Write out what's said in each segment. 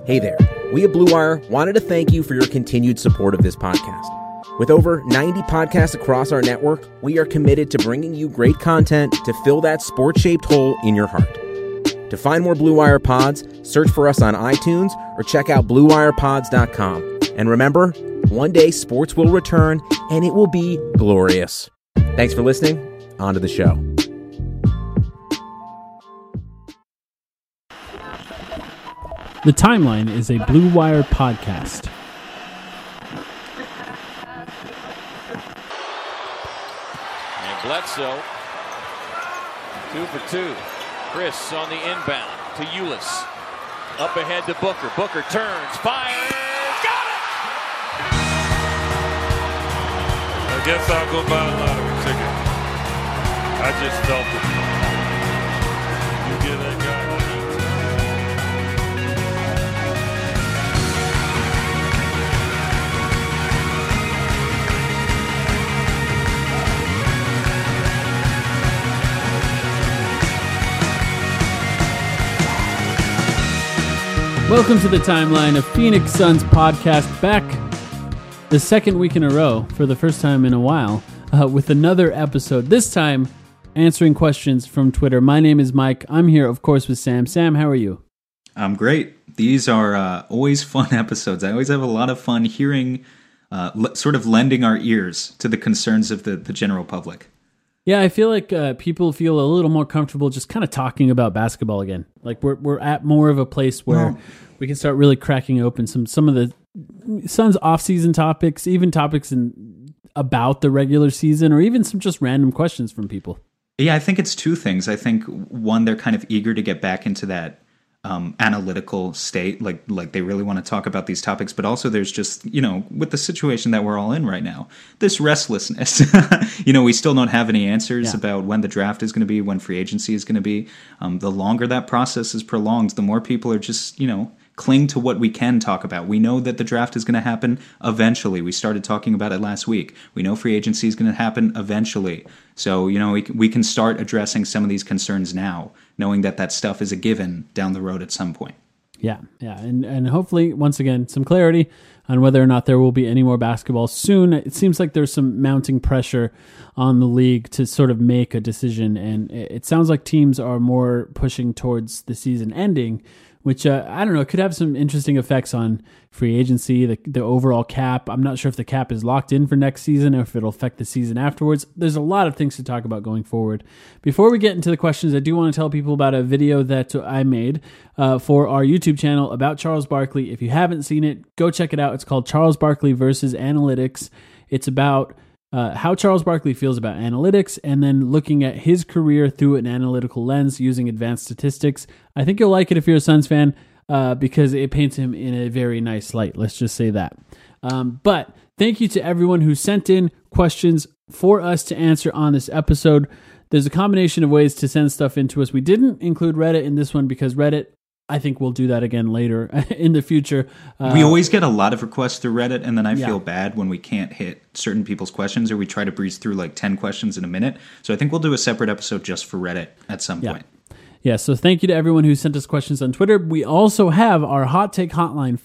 Hey there, we at Blue Wire wanted to thank you for your continued support of this podcast. With over 90 podcasts across our network, we are committed to bringing you great content to fill that sports-shaped hole in your heart. To find more Blue Wire pods, search for us on iTunes or check out BlueWirePods.com. And remember, one day sports will return and it will be glorious. Thanks for listening. On to the show. The Timeline is a Blue Wire podcast. And Bledsoe, 2 for 2. Chris on the inbound to Ulis. Up ahead to Booker. Booker turns, fires, got it! I guess I'll go buy a lottery ticket. I just felt it. You get that guy. Welcome to the Timeline, a Phoenix Suns podcast, back the second week in a row for the first time in a while with another episode, this time answering questions from Twitter. My name is Mike. I'm here, of course, with Sam. Sam, how are you? I'm great. These are always fun episodes. I always have a lot of fun hearing, sort of lending our ears to the concerns of the general public. Yeah, I feel like people feel a little more comfortable just kind of talking about basketball again. Like we're at more of a place where we can start really cracking open some of the Suns off-season topics, even topics about the regular season, or even some just random questions from people. Yeah, I think it's two things. I think one, they're kind of eager to get back into that analytical state, like they really want to talk about these topics, but also there's just, with the situation that we're all in right now, this restlessness. We still don't have any answers about when the draft is going to be, when free agency is going to be. The longer that process is prolonged, the more people are just, cling to what we can talk about. We know that the draft is going to happen eventually. We started talking about it last week. We know free agency is going to happen eventually. So, we can start addressing some of these concerns now, knowing that stuff is a given down the road at some point. Yeah. And hopefully, once again, some clarity on whether or not there will be any more basketball soon. It seems like there's some mounting pressure on the league to sort of make a decision, and it sounds like teams are more pushing towards the season ending, which, I don't know, it could have some interesting effects on free agency, the overall cap. I'm not sure if the cap is locked in for next season or if it'll affect the season afterwards. There's a lot of things to talk about going forward. Before we get into the questions, I do want to tell people about a video that I made for our YouTube channel about Charles Barkley. If you haven't seen it, go check it out. It's called Charles Barkley versus Analytics. It's about how Charles Barkley feels about analytics and then looking at his career through an analytical lens using advanced statistics. I think you'll like it if you're a Suns fan because it paints him in a very nice light. Let's just say that. But thank you to everyone who sent in questions for us to answer on this episode. There's a combination of ways to send stuff into us. We didn't include Reddit in this one because Reddit, I think we'll do that again later in the future. We always get a lot of requests through Reddit, and then I feel bad when we can't hit certain people's questions, or we try to breeze through like 10 questions in a minute. So I think we'll do a separate episode just for Reddit at some point. Yeah, so thank you to everyone who sent us questions on Twitter. We also have our Hot Take Hotline,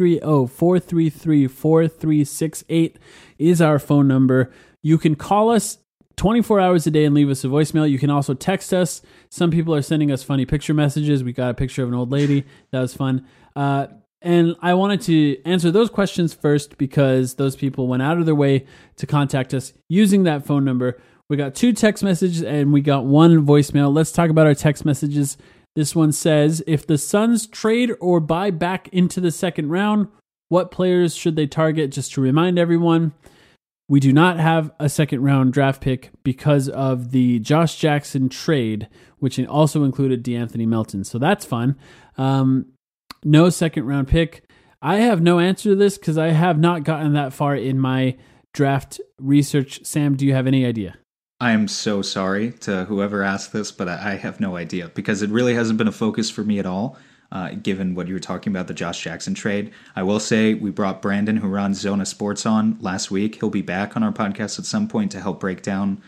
530-433-4368 is our phone number. You can call us 24 hours a day and leave us a voicemail. You can also text us. Some people are sending us funny picture messages. We got a picture of an old lady. That was fun. And I wanted to answer those questions first because those people went out of their way to contact us using that phone number. We got 2 text messages and we got 1 voicemail. Let's talk about our text messages. This one says, if the Suns trade or buy back into the second round, what players should they target? Just to remind everyone, we do not have a second round draft pick because of the Josh Jackson trade, which also included DeAnthony Melton. So that's fun. No second round pick. I have no answer to this because I have not gotten that far in my draft research. Sam, do you have any idea? I am so sorry to whoever asked this, but I have no idea because it really hasn't been a focus for me at all. Given what you were talking about, the Josh Jackson trade. I will say we brought Brandon, who runs Zona Sports, on last week. He'll be back on our podcast at some point to help break down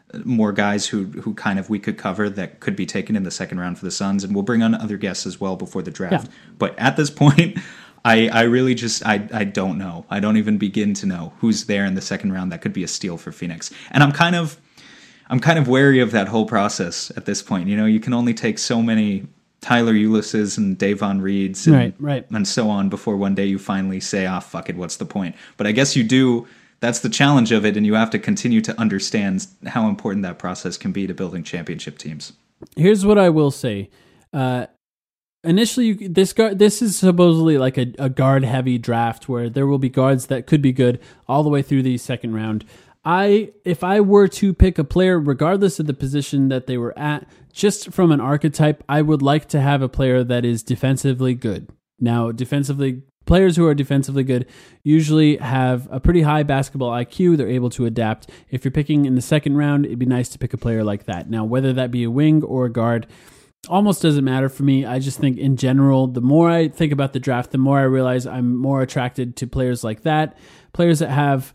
more guys who kind of we could cover that could be taken in the second round for the Suns, and we'll bring on other guests as well before the draft. Yeah. But at this point, I really just I don't know. I don't even begin to know who's there in the second round that could be a steal for Phoenix. And I'm kind of wary of that whole process at this point. You know, you can only take so many Tyler Ulises and Davon Reeds and, right. and so on before one day you finally say, fuck it, what's the point? But I guess you do. That's the challenge of it, and you have to continue to understand how important that process can be to building championship teams. Here's what I will say. Initially, this is supposedly like a guard-heavy draft where there will be guards that could be good all the way through the second round. If I were to pick a player, regardless of the position that they were at, just from an archetype, I would like to have a player that is defensively good. Now, players who are defensively good usually have a pretty high basketball IQ. They're able to adapt. If you're picking in the second round, it'd be nice to pick a player like that. Now, whether that be a wing or a guard, almost doesn't matter for me. I just think in general, the more I think about the draft, the more I realize I'm more attracted to players like that. Players that have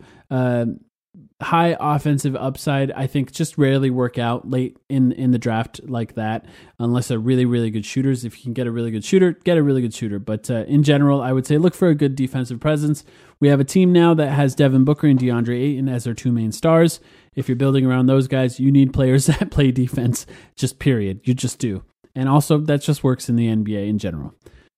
high offensive upside, I think, just rarely work out late in the draft like that, unless they're really, really good shooters. If you can get a really good shooter, get a really good shooter. But in general, I would say look for a good defensive presence. We have a team now that has Devin Booker and DeAndre Ayton as their two main stars. If you're building around those guys, you need players that play defense, just period. You just do. And also, that just works in the NBA in general.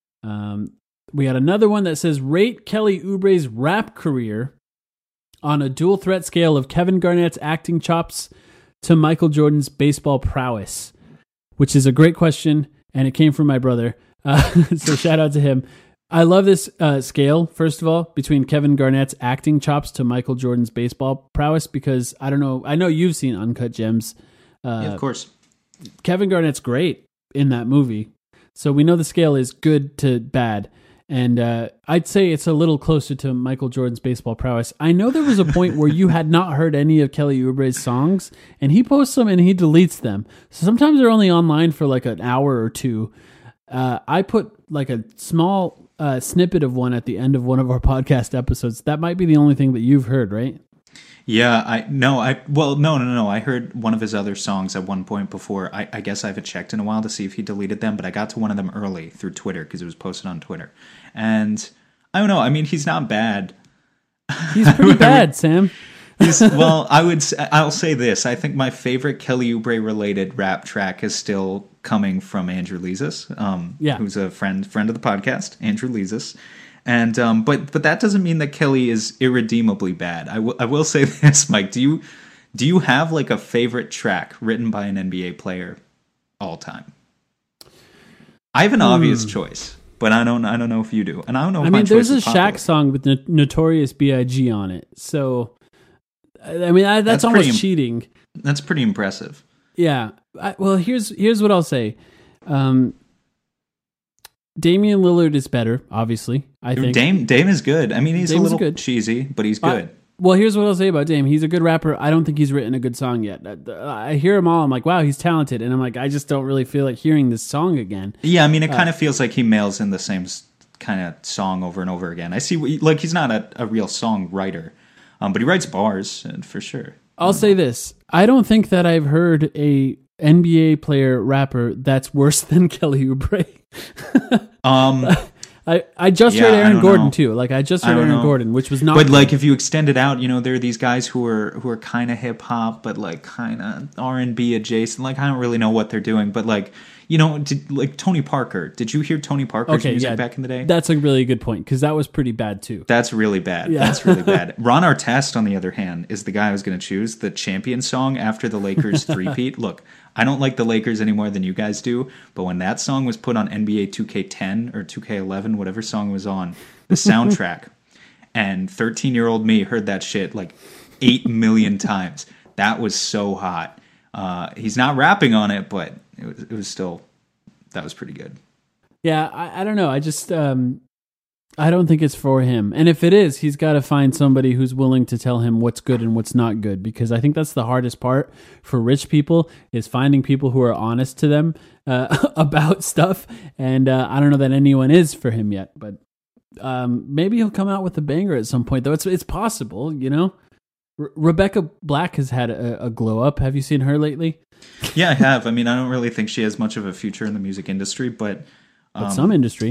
We had another one that says, rate Kelly Oubre's rap career on a dual threat scale of Kevin Garnett's acting chops to Michael Jordan's baseball prowess, which is a great question, and it came from my brother. So shout out to him. I love this scale, first of all, between Kevin Garnett's acting chops to Michael Jordan's baseball prowess, because I know you've seen Uncut Gems. Yeah, of course. Kevin Garnett's great in that movie. So we know the scale is good to bad. And I'd say it's a little closer to Michael Jordan's baseball prowess. I know there was a point where you had not heard any of Kelly Oubre's songs, and he posts them and he deletes them. So sometimes they're only online for like an hour or two. I put like a small snippet of one at the end of one of our podcast episodes. That might be the only thing that you've heard, right? Yeah, no. I heard one of his other songs at one point before. I guess I haven't checked in a while to see if he deleted them, but I got to one of them early through Twitter because it was posted on Twitter. And I don't know. I mean, he's not bad. He's pretty bad, Sam. I'll say this. I think my favorite Kelly Oubre related rap track is still coming from Andrew Lezus, who's a friend of the podcast, Andrew Lezus. And but that doesn't mean that Kelly is irredeemably bad. I will say this, Mike. Do you have like a favorite track written by an NBA player all time? I have an obvious choice, but I don't know if you do. And I don't know if my choice there's is a popular. Shaq song with Notorious B.I.G. on it. So I mean that's almost cheating. That's pretty impressive. Yeah. Here's what I'll say. Damian Lillard is better, obviously. I think Dame is good. I mean, he's Dame's a little good. cheesy, but he's good. Well, here's what I'll say about Dame. He's a good rapper. I don't think he's written a good song yet. I hear him all. I'm like, wow, he's talented. And I'm like, I just don't really feel like hearing this song again. Yeah, I mean, it kind of feels like he mails in the same kind of song over and over again. I see, like, he's not a real songwriter, but he writes bars, for sure. I'll say this. I don't think that I've heard a NBA player rapper that's worse than Kelly Oubre. I just heard Aaron Gordon too. Like I just heard Aaron Gordon, which was not. But like if you extend it out, there are these guys who are kind of hip hop, but like kind of R&B adjacent. Like I don't really know what they're doing, but like like Tony Parker. Did you hear Tony Parker's music back in the day? That's a really good point because that was pretty bad too. That's really bad. Yeah. That's really bad. Ron Artest, on the other hand, is the guy I was going to choose. The champion song after the Lakers three-peat. Look, I don't like the Lakers any more than you guys do, but when that song was put on NBA 2K10 or 2K11, whatever song was on, the soundtrack, and 13-year-old me heard that shit like 8 million times. That was so hot. He's not rapping on it, but it was still, that was pretty good. Yeah, I don't know. I just, I don't think it's for him. And if it is, he's got to find somebody who's willing to tell him what's good and what's not good, because I think that's the hardest part for rich people is finding people who are honest to them about stuff. And I don't know that anyone is for him yet, but maybe he'll come out with a banger at some point, though. It's possible, Rebecca Black has had a glow up. Have you seen her lately? Yeah, I have. I mean, I don't really think she has much of a future in the music industry, but some industry.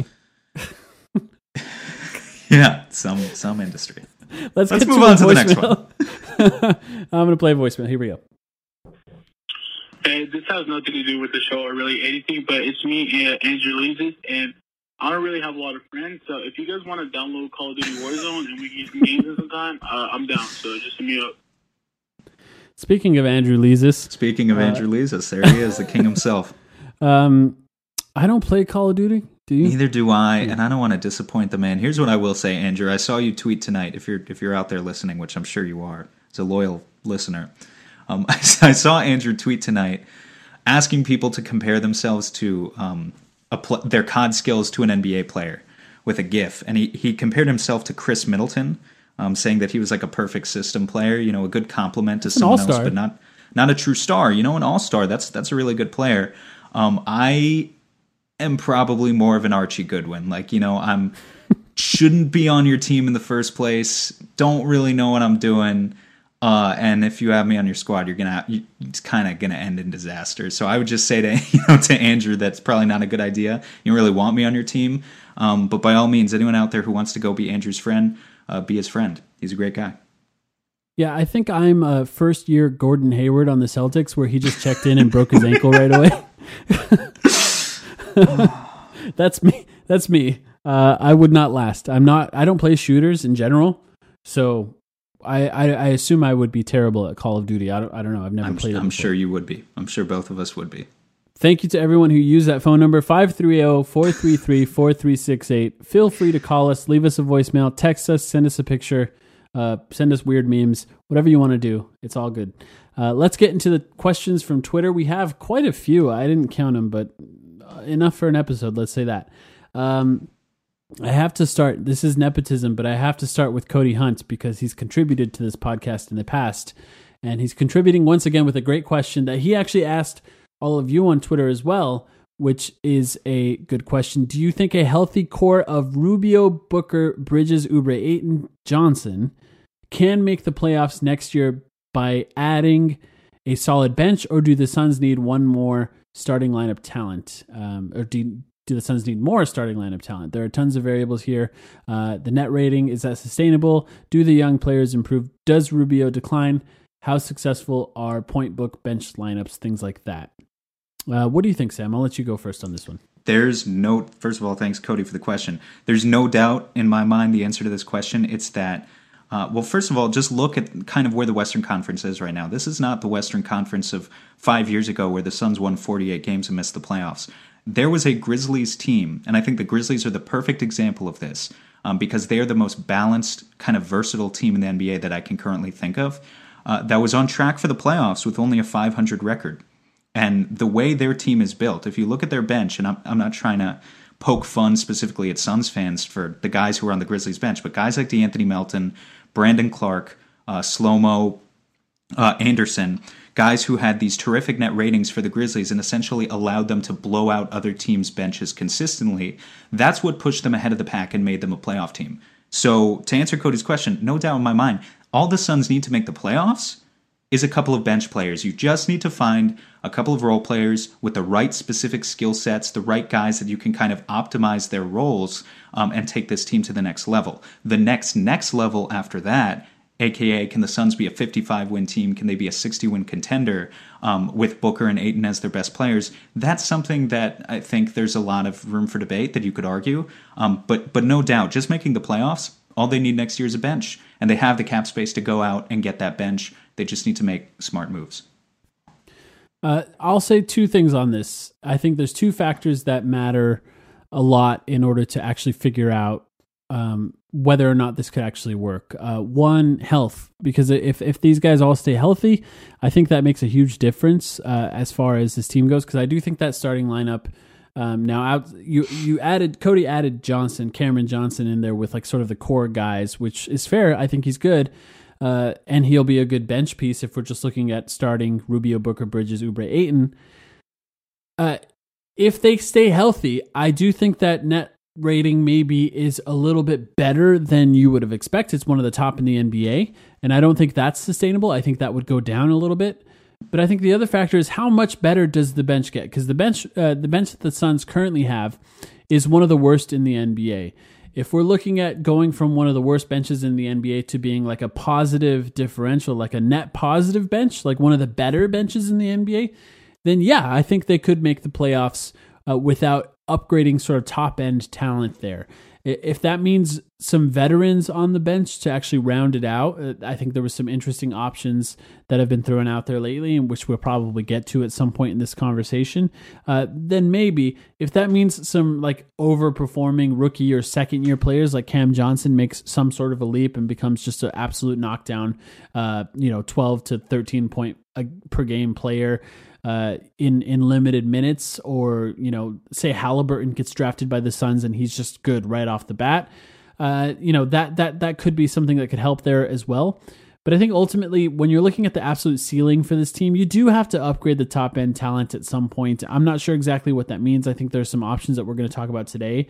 Yeah, some industry. Let's move on to the next one. I'm going to play voicemail. Here we go. Hey, this has nothing to do with the show or really anything, but it's me, Andrew Leeses, and I don't really have a lot of friends, so if you guys want to download Call of Duty Warzone and we can get some games in some time, I'm down, so just hit me up. Speaking of Andrew Leeses. Andrew Leeses, there he is, the king himself. I don't play Call of Duty. Do you? Neither do I, and I don't want to disappoint the man. Here's what I will say, Andrew. I saw you tweet tonight. If you're out there listening, which I'm sure you are, as a loyal listener, I saw Andrew tweet tonight asking people to compare themselves to their COD skills to an NBA player with a GIF, and he compared himself to Chris Middleton, saying that he was like a perfect system player, a good compliment to someone else, but not a true star. An all-star. That's a really good player. I am probably more of an Archie Goodwin. I'm shouldn't be on your team in the first place. Don't really know what I'm doing. And if you have me on your squad, it's kind of gonna end in disaster. So I would just say to Andrew, that's probably not a good idea. You don't really want me on your team. But by all means, anyone out there who wants to go be Andrew's friend, be his friend. He's a great guy. Yeah, I think I'm a first-year Gordon Hayward on the Celtics, where he just checked in and broke his ankle right away. That's me. I would not last. I don't play shooters in general, so I assume I would be terrible at Call of Duty. I don't know. I've never played it before. I'm sure you would be. I'm sure both of us would be. Thank you to everyone who used that phone number, 530-433-4368. Feel free to call us, leave us a voicemail, text us, send us a picture, send us weird memes, whatever you want to do. It's all good. Let's get into the questions from Twitter. We have quite a few. I didn't count them, but enough for an episode. Let's say that. I have to start. This is nepotism, but I have to start with Cody Hunt because he's contributed to this podcast in the past. And he's contributing once again with a great question that he actually asked all of you on Twitter as well, which is a good question. Do you think a healthy core of Rubio, Booker, Bridges, Oubre, Ayton, Johnson can make the playoffs next year by adding a solid bench, or do the Suns need one more starting lineup talent? Or do the Suns need more starting lineup talent? There are tons of variables here. The net rating, is that sustainable? Do the young players improve? Does Rubio decline? How successful are point book bench lineups? Things like that. What do you think, Sam? I'll let you go first on this one. First of all, thanks, Cody, for the question. There's no doubt in my mind the answer to this question. It's that, first of all, just look at kind of where the Western Conference is right now. This is not the Western Conference of 5 years ago where the Suns won 48 games and missed the playoffs. There was a Grizzlies team, and I think the Grizzlies are the perfect example of this because they are the most balanced, kind of versatile team in the NBA that I can currently think of that was on track for the playoffs with only a 500 record. And the way their team is built, if you look at their bench, and I'm not trying to poke fun specifically at Suns fans for the guys who are on the Grizzlies bench, but guys like DeAnthony Melton, Brandon Clark, Slow-Mo, Anderson, guys who had these terrific net ratings for the Grizzlies and essentially allowed them to blow out other teams' benches consistently, that's what pushed them ahead of the pack and made them a playoff team. So to answer Cody's question, no doubt in my mind, all the Suns need to make the playoffs is a couple of bench players. You just need to find a couple of role players with the right specific skill sets, the right guys that you can kind of optimize their roles and take this team to the next level. The next level after that, aka can the Suns be a 55-win team? Can they be a 60-win contender with Booker and Ayton as their best players? That's something that I think there's a lot of room for debate that you could argue. But no doubt, just making the playoffs, all they need next year is a bench. And they have the cap space to go out and get that bench. They just need to make smart moves. I'll say two things on this. I think there's two factors that matter a lot in order to actually figure out whether or not this could actually work. One, health, because if these guys all stay healthy, I think that makes a huge difference as far as this team goes. Because I do think that starting lineup Cody added Cameron Johnson in there with like sort of the core guys, which is fair. I think he's good. And he'll be a good bench piece if we're just looking at starting Rubio, Booker, Bridges, Oubre, Ayton. If they stay healthy, I do think that net rating maybe is a little bit better than you would have expected. It's one of the top in the NBA, and I don't think that's sustainable. I think that would go down a little bit. But I think the other factor is how much better does the bench get? Because the bench that the Suns currently have is one of the worst in the NBA. If we're looking at going from one of the worst benches in the NBA to being like a positive differential, like a net positive bench, like one of the better benches in the NBA, then yeah, I think they could make the playoffs without upgrading sort of top end talent there. If that means some veterans on the bench to actually round it out, I think there was some interesting options that have been thrown out there lately, and which we'll probably get to at some point in this conversation. Then maybe if that means some like overperforming rookie or second year players like Cam Johnson makes some sort of a leap and becomes just an absolute knockdown, 12 to 13 point per game player. In limited minutes, or say Halliburton gets drafted by the Suns and he's just good right off the bat, that could be something that could help there as well. But I think ultimately, when you're looking at the absolute ceiling for this team, you do have to upgrade the top end talent at some point. I'm not sure exactly what that means. I think there's some options that we're going to talk about today,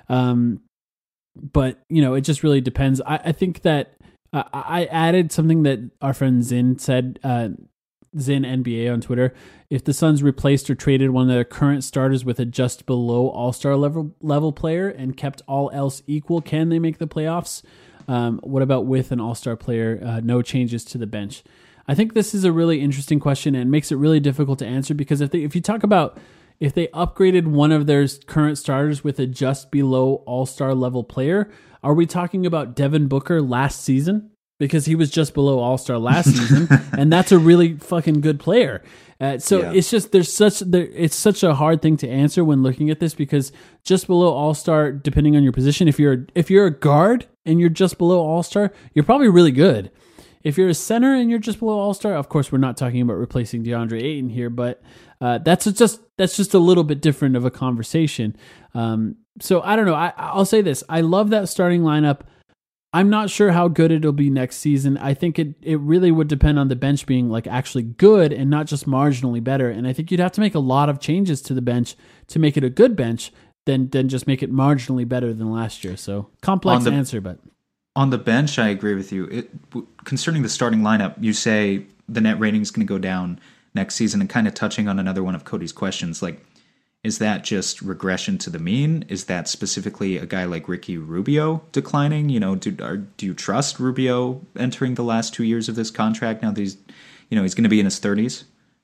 but it just really depends. I think that I added something that our friend Zin said. Zin NBA on Twitter. If the Suns replaced or traded one of their current starters with a just below all-star level player and kept all else equal, can they make the playoffs? What about with an all-star player? No changes to the bench. I think this is a really interesting question and makes it really difficult to answer, because if you talk about if they upgraded one of their current starters with a just below all-star level player, are we talking about Devin Booker last season? Because he was just below All-Star last season, and that's a really fucking good player. It's just it's such a hard thing to answer when looking at this, because just below All-Star, depending on your position, if you're a guard and you're just below All-Star, you're probably really good. If you're a center and you're just below All-Star, of course we're not talking about replacing DeAndre Ayton here, but that's just a little bit different of a conversation. So I don't know. I'll say this: I love that starting lineup. I'm not sure how good it'll be next season. I think it really would depend on the bench being like actually good and not just marginally better. And I think you'd have to make a lot of changes to the bench to make it a good bench than just make it marginally better than last year. So complex answer, but on the bench, I agree with you. Concerning the starting lineup, you say the net rating is going to go down next season, and kind of touching on another one of Cody's questions, like, is that just regression to the mean? Is that specifically a guy like Ricky Rubio declining? Do you trust Rubio entering the last 2 years of this contract now that he's going to be in his 30s?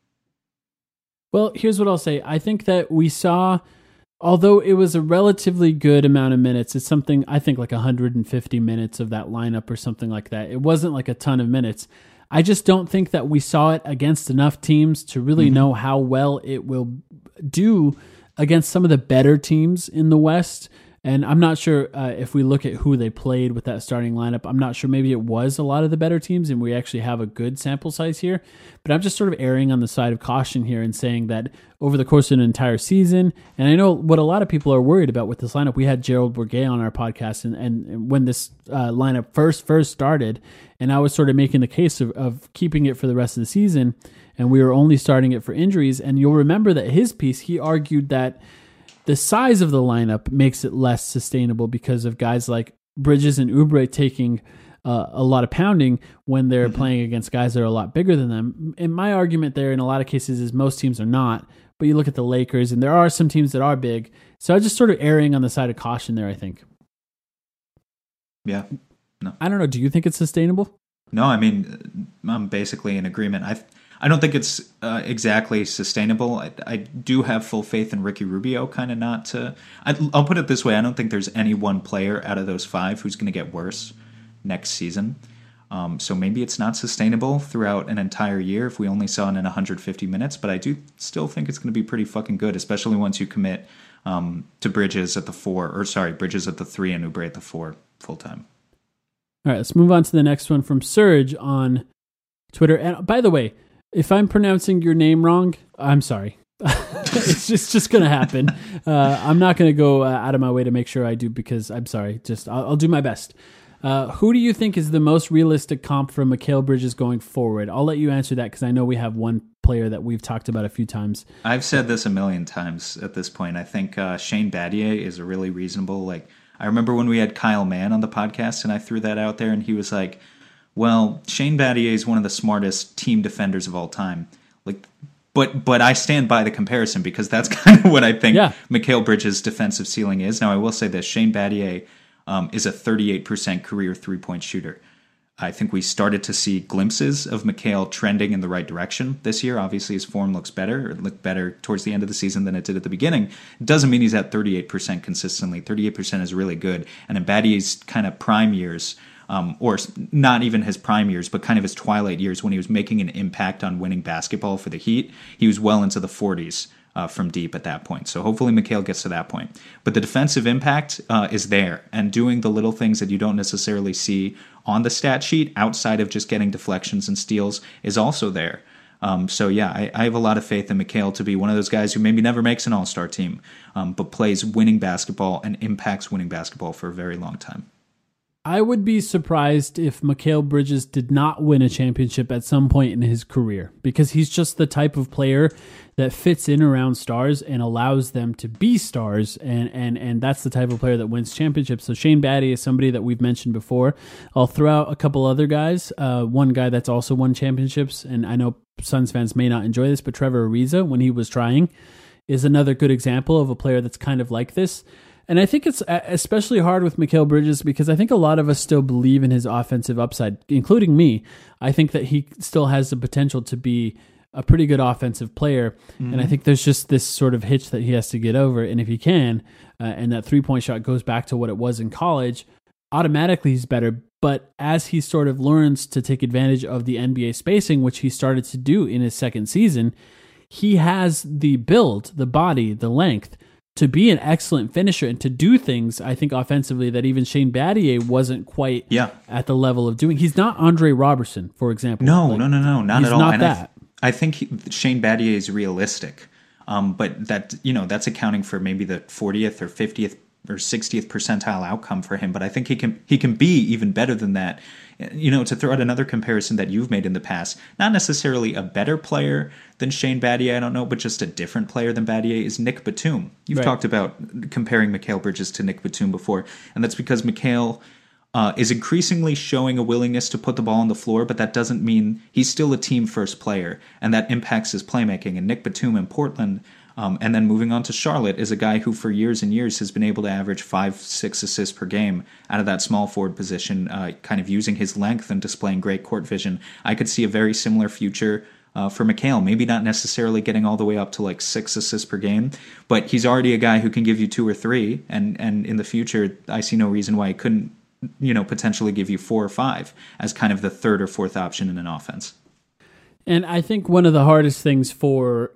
Well, here's what I'll say. I think that we saw, although it was a relatively good amount of minutes, it's something, I think like 150 minutes of that lineup or something like that. It wasn't like a ton of minutes. I just don't think that we saw it against enough teams to really know how well it will do against some of the better teams in the West. And I'm not sure if we look at who they played with that starting lineup, I'm not sure. Maybe it was a lot of the better teams and we actually have a good sample size here. But I'm just sort of erring on the side of caution here and saying that over the course of an entire season, and I know what a lot of people are worried about with this lineup. We had Gerald Bourguet on our podcast, and when this lineup first started, and I was sort of making the case of keeping it for the rest of the season, and we were only starting it for injuries. And you'll remember that his piece, he argued that the size of the lineup makes it less sustainable because of guys like Bridges and Oubre taking a lot of pounding when they're playing against guys that are a lot bigger than them. And my argument there in a lot of cases is most teams are not, but you look at the Lakers and there are some teams that are big. So I'm just sort of erring on the side of caution there, I think. Yeah. No. I don't know. Do you think it's sustainable? No, I mean, I'm basically in agreement. I don't think it's exactly sustainable. I do have full faith in Ricky Rubio, kind of not to... I'll put it this way. I don't think there's any one player out of those five who's going to get worse next season. So maybe it's not sustainable throughout an entire year if we only saw it in 150 minutes, but I do still think it's going to be pretty fucking good, especially once you commit to Bridges at the 3 and Oubre at the 4 full-time. All right, let's move on to the next one from Surge on Twitter. And by the way, if I'm pronouncing your name wrong, I'm sorry. It's just going to happen. I'm not going to go out of my way to make sure I do because I'm sorry. I'll do my best. Who do you think is the most realistic comp for Mikal Bridges going forward? I'll let you answer that because I know we have one player that we've talked about a few times. I've said this a million times at this point. I think Shane Battier is a really reasonable, like, I remember when we had Kyle Mann on the podcast and I threw that out there and he was like, well, Shane Battier is one of the smartest team defenders of all time. Like, but I stand by the comparison because that's kind of what I think Mikal Bridges' defensive ceiling is. Now, I will say this. Shane Battier is a 38% career three-point shooter. I think we started to see glimpses of Mikal trending in the right direction this year. Obviously, his form looks better. It looked better towards the end of the season than it did at the beginning. It doesn't mean he's at 38% consistently. 38% is really good. And in Battier's kind of prime years, or not even his prime years, but kind of his twilight years when he was making an impact on winning basketball for the Heat, he was well into the 40s from deep at that point. So hopefully Mikal gets to that point. But the defensive impact is there, and doing the little things that you don't necessarily see on the stat sheet outside of just getting deflections and steals is also there. So yeah, I have a lot of faith in Mikal to be one of those guys who maybe never makes an all-star team, but plays winning basketball and impacts winning basketball for a very long time. I would be surprised if Mikal Bridges did not win a championship at some point in his career, because he's just the type of player that fits in around stars and allows them to be stars, and that's the type of player that wins championships. So Shane Battier is somebody that we've mentioned before. I'll throw out a couple other guys. One guy that's also won championships, and I know Suns fans may not enjoy this, but Trevor Ariza, when he was trying, is another good example of a player that's kind of like this. And I think it's especially hard with Mikal Bridges because I think a lot of us still believe in his offensive upside, including me. I think that he still has the potential to be a pretty good offensive player. Mm-hmm. And I think there's just this sort of hitch that he has to get over. And if he can, and that three-point shot goes back to what it was in college, automatically he's better. But as he sort of learns to take advantage of the NBA spacing, which he started to do in his second season, he has the build, the body, the length to be an excellent finisher and to do things, I think, offensively that even Shane Battier wasn't quite at the level of doing. He's not Andre Robertson, for example. No, not at all. Not that. I think Shane Battier is realistic, but that's accounting for maybe the 40th or 50th or 60th percentile outcome for him. But I think he can be even better than that. To throw out another comparison that you've made in the past, not necessarily a better player than Shane Battier, I don't know, but just a different player than Battier is Nick Batum. You've talked about comparing Mikal Bridges to Nick Batum before, and that's because Mikal is increasingly showing a willingness to put the ball on the floor, but that doesn't mean he's still a team-first player, and that impacts his playmaking. And Nick Batum in Portland, and then moving on to Charlotte, is a guy who for years and years has been able to average 5-6 assists per game out of that small forward position, kind of using his length and displaying great court vision. I could see a very similar future for Mikal, maybe not necessarily getting all the way up to like 6 assists per game, but he's already a guy who can give you 2 or 3, and in the future, I see no reason why he couldn't, potentially give you 4 or 5 as kind of the third or fourth option in an offense. And I think one of the hardest things for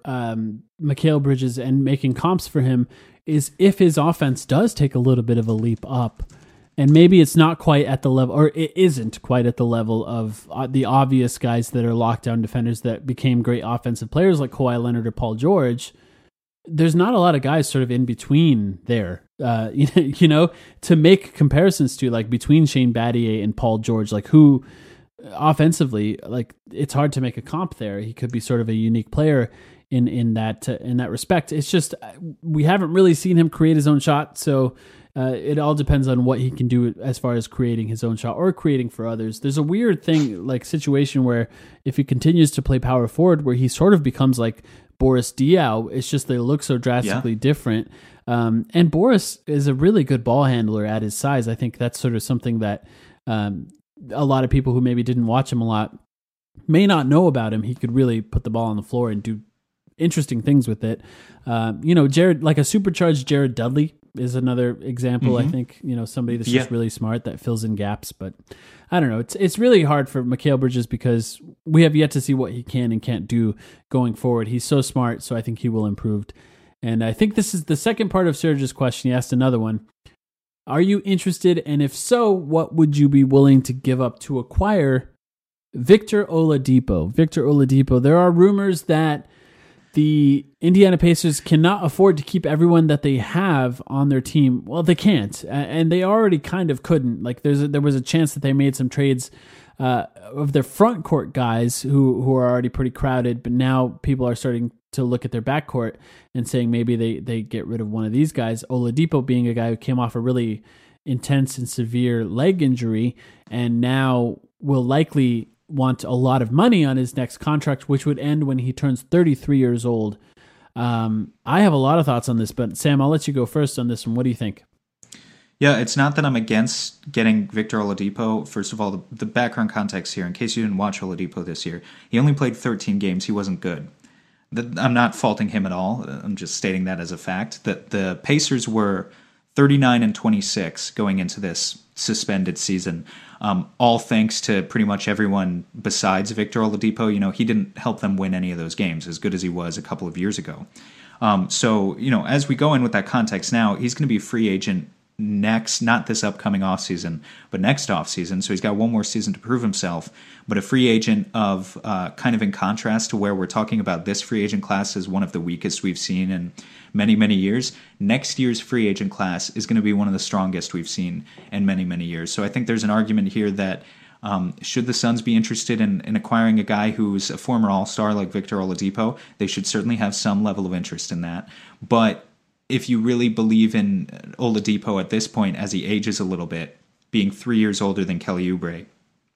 Mikal Bridges and making comps for him is if his offense does take a little bit of a leap up, and maybe it's not quite at the level, or it isn't quite at the level of the obvious guys that are lockdown defenders that became great offensive players like Kawhi Leonard or Paul George. There's not a lot of guys sort of in between there, to make comparisons to, like between Shane Battier and Paul George, like who offensively, like it's hard to make a comp there. He could be sort of a unique player in that respect. It's just we haven't really seen him create his own shot, so it all depends on what he can do as far as creating his own shot or creating for others. There's a weird thing, like situation where if he continues to play power forward, where he sort of becomes like Boris Diaw, it's just they look so drastically different. And Boris is a really good ball handler at his size. I think that's sort of something that a lot of people who maybe didn't watch him a lot may not know about him. He could really put the ball on the floor and do interesting things with it. Jared, like a supercharged Jared Dudley is another example. Mm-hmm. I think, somebody that's just really smart that fills in gaps, but I don't know. It's really hard for Mikal Bridges because we have yet to see what he can and can't do going forward. He's so smart, so I think he will improve. And I think this is the second part of Serge's question. He asked another one. Are you interested? And if so, what would you be willing to give up to acquire Victor Oladipo? Victor Oladipo. There are rumors that the Indiana Pacers cannot afford to keep everyone that they have on their team. Well, they can't, and they already kind of couldn't. Like there was a chance that they made some trades of their front court guys who are already pretty crowded, but now people are starting to look at their backcourt and saying maybe they get rid of one of these guys. Oladipo being a guy who came off a really intense and severe leg injury and now will likely want a lot of money on his next contract, which would end when he turns 33 years old. I have a lot of thoughts on this, but Sam, I'll let you go first on this one. What do you think? Yeah, it's not that I'm against getting Victor Oladipo. First of all, the background context here, in case you didn't watch Oladipo this year, he only played 13 games. He wasn't good. I'm not faulting him at all. I'm just stating that as a fact. That the Pacers were 39-26 going into this suspended season, all thanks to pretty much everyone besides Victor Oladipo. You know, he didn't help them win any of those games, as good as he was a couple of years ago. So, you know, as we go in with that context now, he's going to be a free agent next, not this upcoming offseason, but next offseason. So he's got one more season to prove himself, but a free agent of kind of in contrast to where we're talking about this free agent class as one of the weakest we've seen in many, many years. Next year's free agent class is going to be one of the strongest we've seen in many, many years. So I think there's an argument here that should the Suns be interested in acquiring a guy who's a former All-Star like Victor Oladipo, they should certainly have some level of interest in that. But if you really believe in Oladipo at this point, as he ages a little bit, being 3 years older than Kelly Oubre,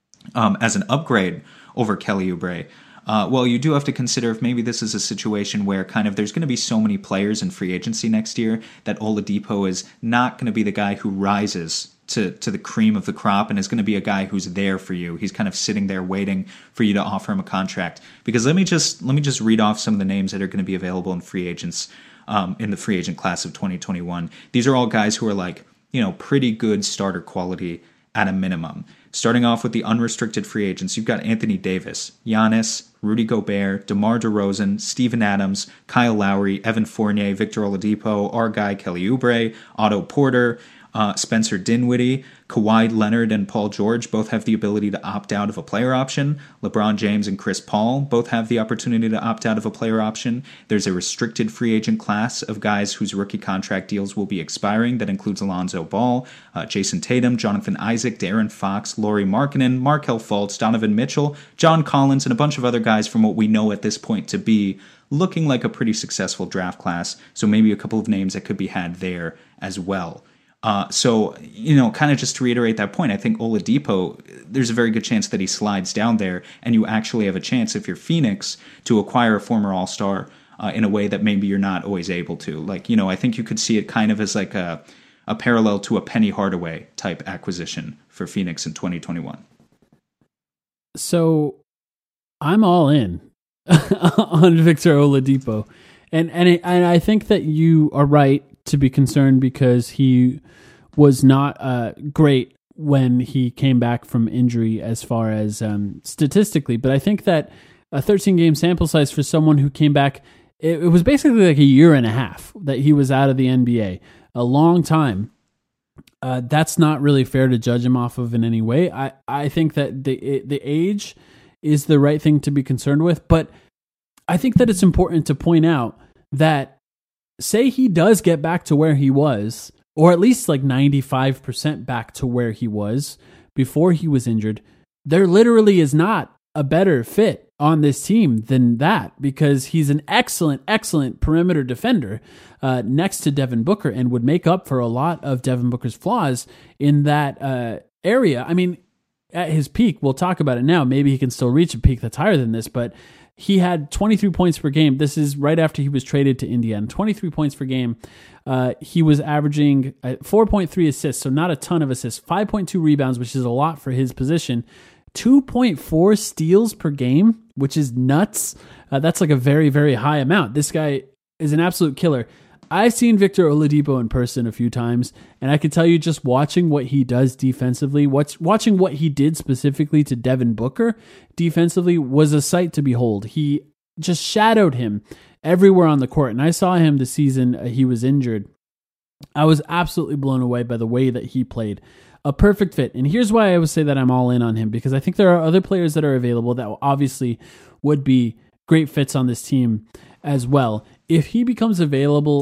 as an upgrade over Kelly Oubre, well, you do have to consider if maybe this is a situation where kind of there's going to be so many players in free agency next year that Oladipo is not going to be the guy who rises to the cream of the crop and is going to be a guy who's there for you. He's kind of sitting there waiting for you to offer him a contract. Because let me just read off some of the names that are going to be available in free agents. In the free agent class of 2021. These are all guys who are like, you know, pretty good starter quality at a minimum. Starting off with the unrestricted free agents, you've got Anthony Davis, Giannis, Rudy Gobert, DeMar DeRozan, Steven Adams, Kyle Lowry, Evan Fournier, Victor Oladipo, our guy Kelly Oubre, Otto Porter, Spencer Dinwiddie, Kawhi Leonard, and Paul George both have the ability to opt out of a player option. LeBron James and Chris Paul both have the opportunity to opt out of a player option. There's a restricted free agent class of guys whose rookie contract deals will be expiring. That includes Alonzo Ball, Jason Tatum, Jonathan Isaac, De'Aaron Fox, Lauri Markkanen, Markelle Fultz, Donovan Mitchell, John Collins, and a bunch of other guys from what we know at this point to be looking like a pretty successful draft class. So maybe a couple of names that could be had there as well. So, you know, kind of just to reiterate that point, I think Oladipo, there's a very good chance that he slides down there, and you actually have a chance, if you're Phoenix, to acquire a former All-Star in a way that maybe you're not always able to. Like, you know, I think you could see it kind of as like a parallel to a Penny Hardaway type acquisition for Phoenix in 2021. So I'm all in on Victor Oladipo. And I think that you are right to be concerned because he was not great when he came back from injury as far as statistically. But I think that a 13-game sample size for someone who came back, it was basically like a year and a half that he was out of the NBA. A long time. That's not really fair to judge him off of in any way. I think that the age is the right thing to be concerned with. But I think that it's important to point out that say he does get back to where he was, or at least like 95% back to where he was before he was injured, there literally is not a better fit on this team than that because he's an excellent perimeter defender next to Devin Booker and would make up for a lot of Devin Booker's flaws in that area. I mean, at his peak, we'll talk about it now. Maybe he can still reach a peak that's higher than this, but he had 23 points per game. This is right after he was traded to Indiana. 23 points per game. He was averaging 4.3 assists, so not a ton of assists. 5.2 rebounds, which is a lot for his position. 2.4 steals per game, which is nuts. That's like a very, very high amount. This guy is an absolute killer. I've seen Victor Oladipo in person a few times, and I can tell you just watching what he does defensively, watching what he did specifically to Devin Booker defensively was a sight to behold. He just shadowed him everywhere on the court, and I saw him the season he was injured. I was absolutely blown away by the way that he played. A perfect fit. And here's why I would say that I'm all in on him, because I think there are other players that are available that obviously would be great fits on this team as well. If he becomes available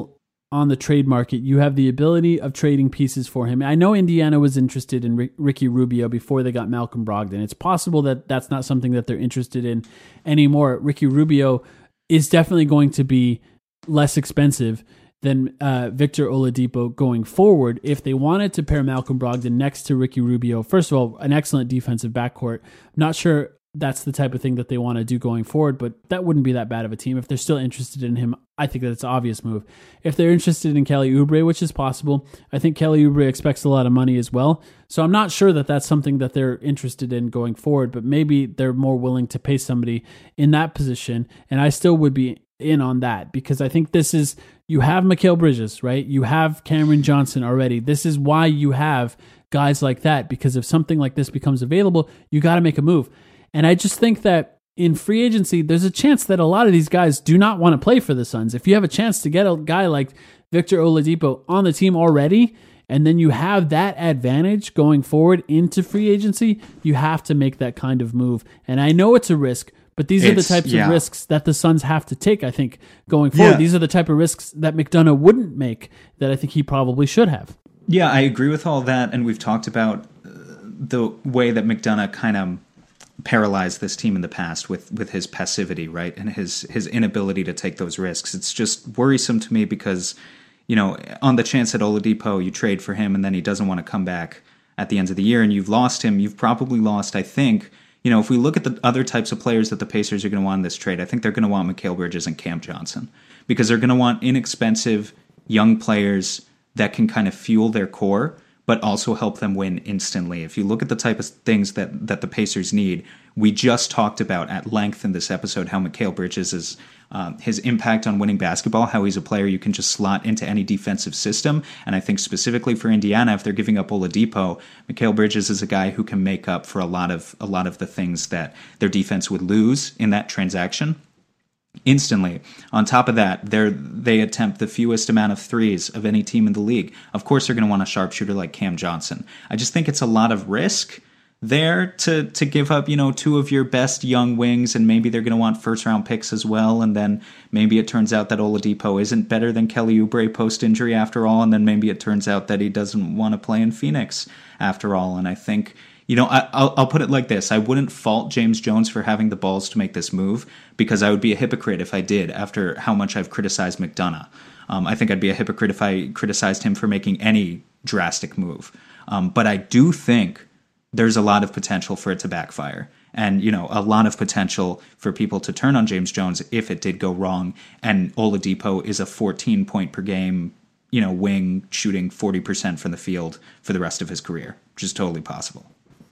on the trade market, you have the ability of trading pieces for him. I know Indiana was interested in Ricky Rubio before they got Malcolm Brogdon. It's possible that that's not something that they're interested in anymore. Ricky Rubio is definitely going to be less expensive than Victor Oladipo going forward. If they wanted to pair Malcolm Brogdon next to Ricky Rubio, first of all, an excellent defensive backcourt. I'm not sure that's the type of thing that they want to do going forward, but that wouldn't be that bad of a team. If they're still interested in him, I think that's an obvious move. If they're interested in Kelly Oubre, which is possible, I think Kelly Oubre expects a lot of money as well. So I'm not sure that that's something that they're interested in going forward, but maybe they're more willing to pay somebody in that position. And I still would be in on that because I think this is, you have Mikal Bridges, right? You have Cameron Johnson already. This is why you have guys like that, because if something like this becomes available, you got to make a move. And I just think that in free agency, there's a chance that a lot of these guys do not want to play for the Suns. If you have a chance to get a guy like Victor Oladipo on the team already, and then you have that advantage going forward into free agency, you have to make that kind of move. And I know it's a risk, but these are the types of risks that the Suns have to take, I think, going forward. These are the type of risks that McDonough wouldn't make that I think he probably should have. Yeah, I agree with all that. And we've talked about the way that McDonough kind of paralyzed this team in the past with his passivity, right? And his inability to take those risks. It's just worrisome to me because, you know, on the chance that Oladipo, you trade for him and then he doesn't want to come back at the end of the year and you've lost him, you've probably lost, I think, you know, if we look at the other types of players that the Pacers are going to want in this trade, I think they're going to want Mikal Bridges and Cam Johnson because they're going to want inexpensive young players that can kind of fuel their core but also help them win instantly. If you look at the type of things that the Pacers need, we just talked about at length in this episode how Mikal Bridges is his impact on winning basketball, how he's a player you can just slot into any defensive system. And I think specifically for Indiana, if they're giving up Oladipo, Mikal Bridges is a guy who can make up for a lot of the things that their defense would lose in that transaction instantly. On top of that, they attempt the fewest amount of threes of any team in the league. Of course, they're going to want a sharpshooter like Cam Johnson. I just think it's a lot of risk there to give up, you know, two of your best young wings, and maybe they're going to want first-round picks as well, and then maybe it turns out that Oladipo isn't better than Kelly Oubre post-injury after all, and then maybe it turns out that he doesn't want to play in Phoenix after all, and I think, you know, I'll put it like this. I wouldn't fault James Jones for having the balls to make this move because I would be a hypocrite if I did after how much I've criticized McDonough. I think I'd be a hypocrite if I criticized him for making any drastic move. But I do think there's a lot of potential for it to backfire. And, you know, a lot of potential for people to turn on James Jones if it did go wrong. And Oladipo is a 14-point per game, you know, wing shooting 40% from the field for the rest of his career, which is totally possible.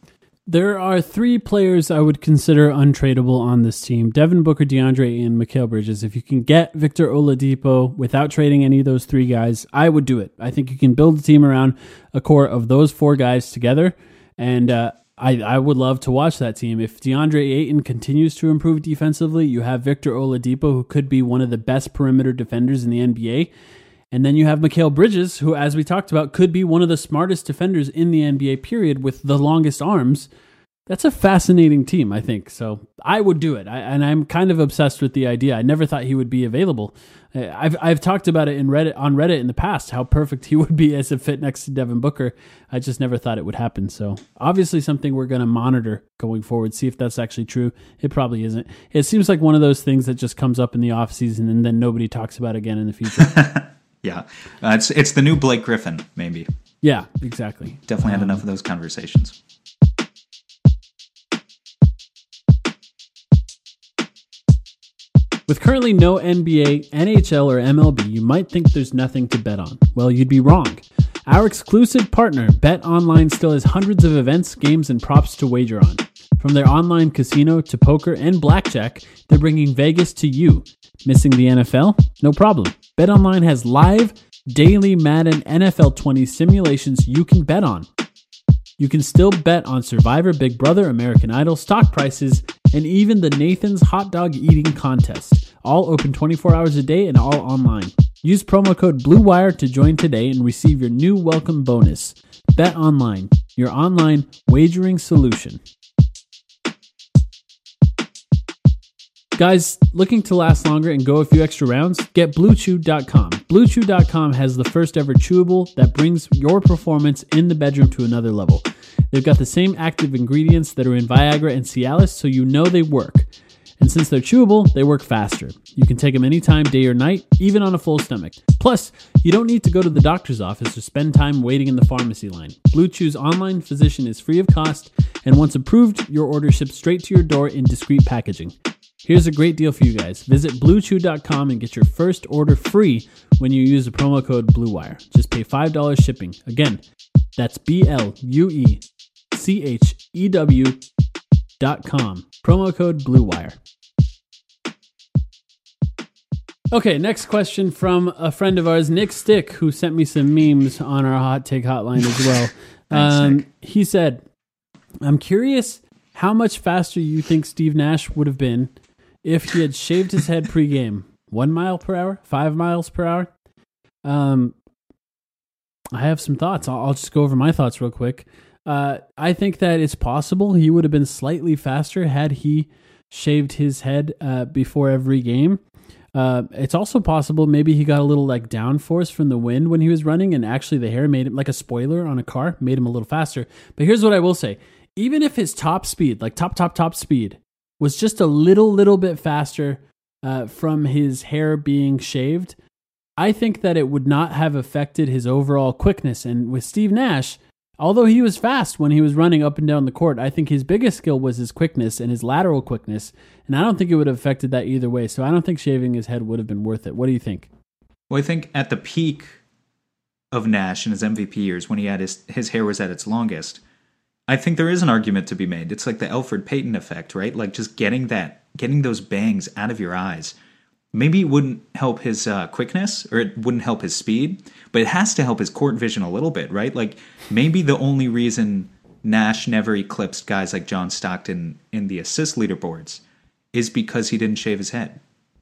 There are three players I would consider untradeable on this team: Devin Booker, DeAndre, and Mikal Bridges. If you can get Victor Oladipo without trading any of those three guys, I would do it. I think you can build a team around a core of those four guys together, and I would love to watch that team. If DeAndre Ayton continues to improve defensively, you have Victor Oladipo, who could be one of the best perimeter defenders in the NBA. And then you have Mikal Bridges, who, as we talked about, could be one of the smartest defenders in the NBA, period, with the longest arms. That's a fascinating team, I think. So I would do it. And I'm kind of obsessed with the idea. I never thought he would be available. I've talked about it on Reddit in the past, how perfect he would be as a fit next to Devin Booker. I just never thought it would happen. So obviously something we're going to monitor going forward, see if that's actually true. It probably isn't. It seems like one of those things that just comes up in the offseason and then nobody talks about again in the future. Yeah, it's the new Blake Griffin, maybe. Yeah, exactly. Definitely had enough of those conversations. With currently no NBA, NHL, or MLB, you might think there's nothing to bet on. Well, you'd be wrong. Our exclusive partner, BetOnline, still has hundreds of events, games, and props to wager on. From their online casino to poker and blackjack, they're bringing Vegas to you. Missing the NFL? No problem. BetOnline has live, daily Madden NFL 20 simulations you can bet on. You can still bet on Survivor, Big Brother, American Idol, stock prices, and even the Nathan's Hot Dog Eating Contest. All open 24 hours a day and all online. Use promo code BLUEWIRE to join today and receive your new welcome bonus. BetOnline, your online wagering solution. Guys, looking to last longer and go a few extra rounds? Get BlueChew.com. BlueChew.com has the first ever chewable that brings your performance in the bedroom to another level. They've got the same active ingredients that are in Viagra and Cialis, so you know they work. And since they're chewable, they work faster. You can take them anytime, day or night, even on a full stomach. Plus, you don't need to go to the doctor's office or spend time waiting in the pharmacy line. Blue Chew's online physician is free of cost, and once approved, your order ships straight to your door in discreet packaging. Here's a great deal for you guys. Visit BlueChew.com and get your first order free when you use the promo code BlueWire. Just pay $5 shipping. Again, that's BlueChew.com. Promo code BlueWire. Okay, next question from a friend of ours, Nick Stick, who sent me some memes on our Hot Take Hotline as well. Thanks, Nick. He said, I'm curious how much faster you think Steve Nash would have been if he had shaved his head pregame. 1 mile per hour? 5 miles per hour? I have some thoughts. I'll just go over my thoughts real quick. I think that it's possible he would have been slightly faster had he shaved his head before every game. It's also possible maybe he got a little like downforce from the wind when he was running, and actually the hair made him like a spoiler on a car, made him a little faster. But here's what I will say. Even if his top speed, like top speed, was just a little bit faster from his hair being shaved, I think that it would not have affected his overall quickness. And with Steve Nash, although he was fast when he was running up and down the court, I think his biggest skill was his quickness and his lateral quickness. And I don't think it would have affected that either way. So I don't think shaving his head would have been worth it. What do you think? Well, I think at the peak of Nash in his MVP years, when he had his hair was at its longest, I think there is an argument to be made. It's like the Elfrid Payton effect, right? Like just getting those bangs out of your eyes. Maybe it wouldn't help his quickness, or it wouldn't help his speed, but it has to help his court vision a little bit, right? Like maybe the only reason Nash never eclipsed guys like John Stockton in the assist leaderboards is because he didn't shave his head.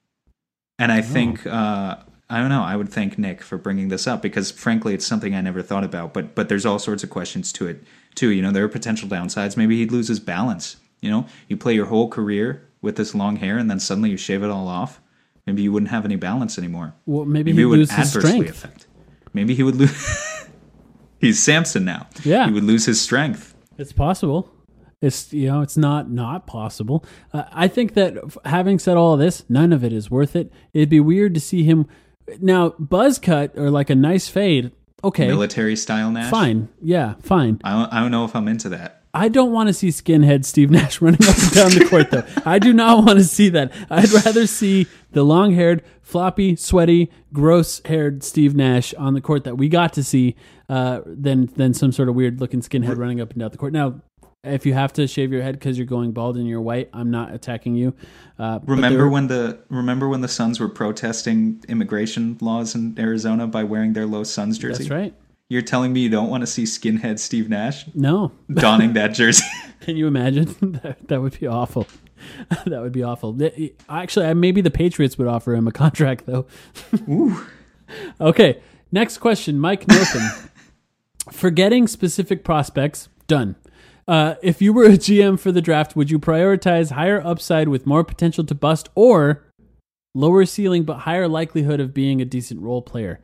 And I think, I don't know, I would thank Nick for bringing this up, because frankly, it's something I never thought about, but there's all sorts of questions to it too. You know, there are potential downsides. Maybe he'd lose his balance. You know, you play your whole career with this long hair and then suddenly you shave it all off. Maybe you wouldn't have any balance anymore. Well, maybe he'd lose his strength. Maybe he would lose. He's Samson now. Yeah, he would lose his strength. It's possible. It's it's not possible. I think that having said all of this, none of it is worth it. It'd be weird to see him now buzz cut or like a nice fade. Okay, military style Nash. Fine, yeah, fine. I don't know if I'm into that. I don't want to see skinhead Steve Nash running up and down the court, though. I do not want to see that. I'd rather see the long-haired, floppy, sweaty, gross-haired Steve Nash on the court that we got to see than some sort of weird-looking skinhead running up and down the court. Now, if you have to shave your head because you're going bald and you're white, I'm not attacking you. Remember when the Suns were protesting immigration laws in Arizona by wearing their Los Suns jersey? That's right. You're telling me you don't want to see skinhead Steve Nash? No. Donning that jersey. Can you imagine? That would be awful. That would be awful. Actually, maybe the Patriots would offer him a contract, though. Ooh. Okay, next question. Mike Northam. Forgetting specific prospects, done. If you were a GM for the draft, would you prioritize higher upside with more potential to bust, or lower ceiling but higher likelihood of being a decent role player?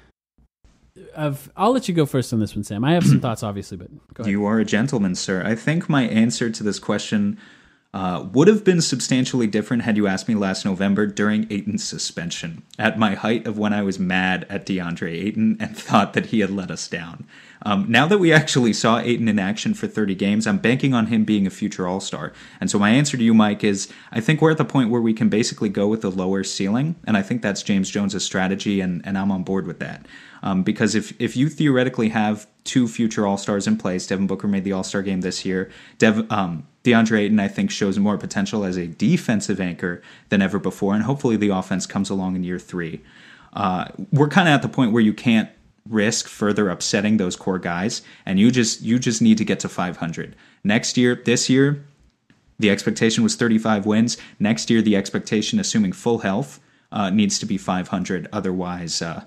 I'll let you go first on this one, Sam. I have some thoughts, obviously, but go ahead. You are a gentleman, sir. I think my answer to this question would have been substantially different had you asked me last November during Ayton's suspension, at my height of when I was mad at DeAndre Ayton and thought that he had let us down. Now that we actually saw Ayton in action for 30 games, I'm banking on him being a future All-Star. And so my answer to you, Mike, is I think we're at the point where we can basically go with a lower ceiling, and I think that's James Jones' strategy, and I'm on board with that. Because if you theoretically have two future All-Stars in place, Devin Booker made the All-Star game this year, DeAndre Ayton, I think, shows more potential as a defensive anchor than ever before, and hopefully the offense comes along in year 3. We're kind of at the point where you can't risk further upsetting those core guys, and you just need to get to 500. This year, the expectation was 35 wins. Next year, the expectation, assuming full health, needs to be 500. Otherwise,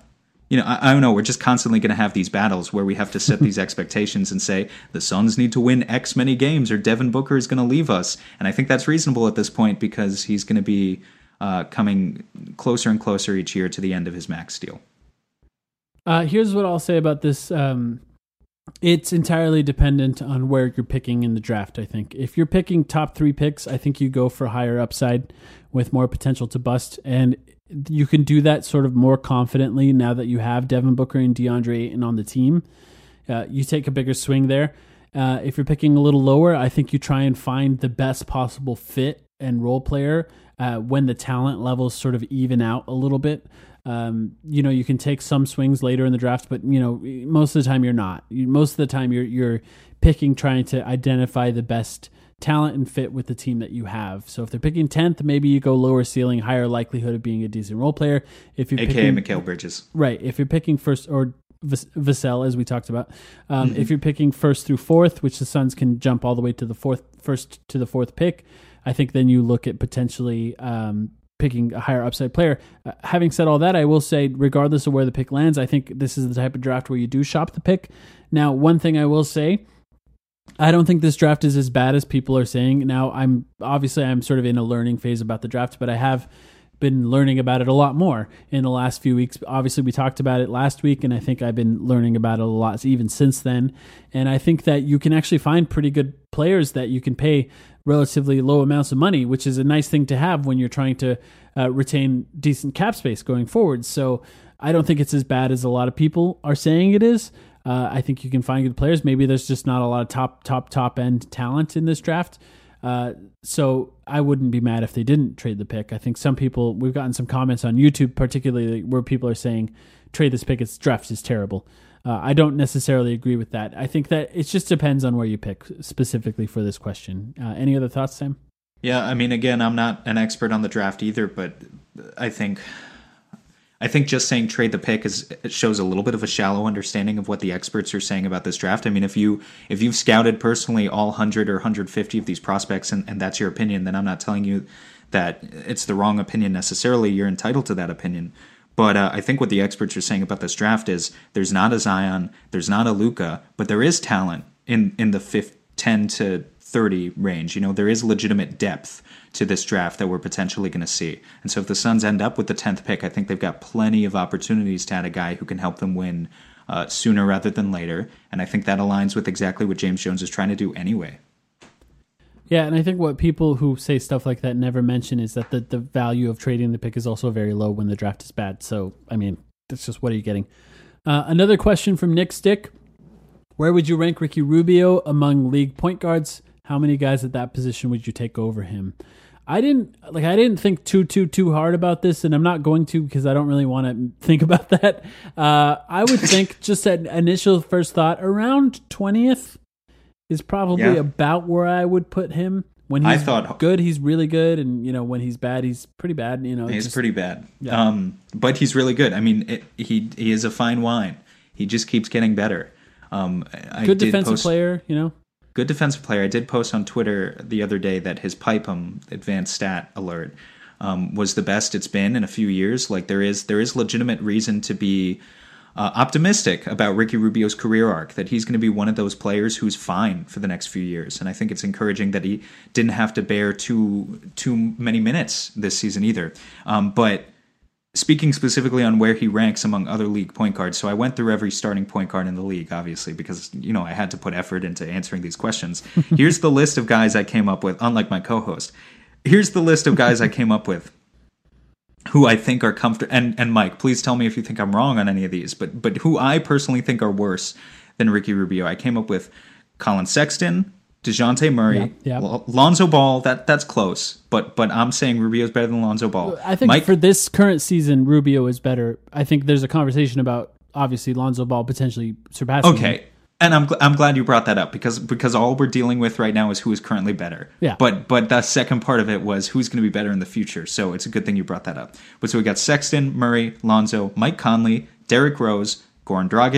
I don't know. We're just constantly going to have these battles where we have to set these expectations and say the Suns need to win X many games or Devin Booker is going to leave us. And I think that's reasonable at this point because he's going to be coming closer and closer each year to the end of his max deal. Here's what I'll say about this. It's entirely dependent on where you're picking in the draft, I think. If you're picking top 3 picks, I think you go for higher upside with more potential to bust. And you can do that sort of more confidently now that you have Devin Booker and DeAndre Ayton on the team. You take a bigger swing there. If you're picking a little lower, I think you try and find the best possible fit and role player when the talent levels sort of even out a little bit. You can take some swings later in the draft, but most of the time you're not. Most of the time you're picking, trying to identify the best talent and fit with the team that you have. So if they're picking 10th, maybe you go lower ceiling, higher likelihood of being a decent role player. If you're AKA Mikal Bridges. Right. If you're picking first, or Vassell, as we talked about, if you're picking 1st through 4th, which the Suns can jump all the way to the 1st to the 4th pick, I think then you look at potentially picking a higher upside player. Having said all that, I will say, regardless of where the pick lands, I think this is the type of draft where you do shop the pick. Now, one thing I will say, I don't think this draft is as bad as people are saying. Now, I'm sort of in a learning phase about the draft, but I have been learning about it a lot more in the last few weeks. Obviously, we talked about it last week, and I think I've been learning about it a lot even since then. And I think that you can actually find pretty good players that you can pay relatively low amounts of money, which is a nice thing to have when you're trying to retain decent cap space going forward. So I don't think it's as bad as a lot of people are saying it is. I think you can find good players. Maybe there's just not a lot of top end talent in this draft. So I wouldn't be mad if they didn't trade the pick. I think we've gotten some comments on YouTube, particularly where people are saying, trade this pick, its draft is terrible. I don't necessarily agree with that. I think that it just depends on where you pick specifically for this question. Any other thoughts, Sam? Yeah, I mean, again, I'm not an expert on the draft either, but I think just saying trade the pick it shows a little bit of a shallow understanding of what the experts are saying about this draft. I mean, if you've scouted personally all 100 or 150 of these prospects and that's your opinion, then I'm not telling you that it's the wrong opinion necessarily. You're entitled to that opinion. But I think what the experts are saying about this draft is there's not a Zion, there's not a Luka, but there is talent in the 10 to 30 range. There is legitimate depth to this draft that we're potentially going to see. And so if the Suns end up with the 10th pick, I think they've got plenty of opportunities to add a guy who can help them win sooner rather than later. And I think that aligns with exactly what James Jones is trying to do anyway. Yeah, and I think what people who say stuff like that never mention is that the value of trading the pick is also very low when the draft is bad. So, I mean, that's just what are you getting? Another question from Nick Stick. Where would you rank Ricky Rubio among league point guards? How many guys at that position would you take over him? I didn't think too hard about this, and I'm not going to because I don't really want to think about that. I would think just an initial first thought around 20th is probably about where I would put him. When he's good, he's really good, and when he's bad, he's pretty bad. He's pretty bad. Yeah. But he's really good. I mean, he is a fine wine. He just keeps getting better. Good defensive player. Good defensive player. I did post on Twitter the other day that his Pipem advanced stat alert was the best it's been in a few years. Like there is legitimate reason to be optimistic about Ricky Rubio's career arc, that he's going to be one of those players who's fine for the next few years. And I think it's encouraging that he didn't have to bear too many minutes this season either. But speaking specifically on where he ranks among other league point guards, so I went through every starting point guard in the league, obviously, because I had to put effort into answering these questions. Here's the list of guys I came up with, unlike my co-host. Here's the list of guys I came up with who I think are comfortable. And Mike, please tell me if you think I'm wrong on any of these, but who I personally think are worse than Ricky Rubio. I came up with Colin Sexton, DeJounte Murray, Lonzo Ball. That's close, but I'm saying Rubio's better than Lonzo Ball. I think for this current season, Rubio is better. I think there's a conversation about obviously Lonzo Ball potentially surpassing him. And I'm glad you brought that up because all we're dealing with right now is who is currently better. Yeah. But the second part of it was who's going to be better in the future. So it's a good thing you brought that up. But so we got Sexton, Murray, Lonzo, Mike Conley, Derrick Rose, Goran Dragic,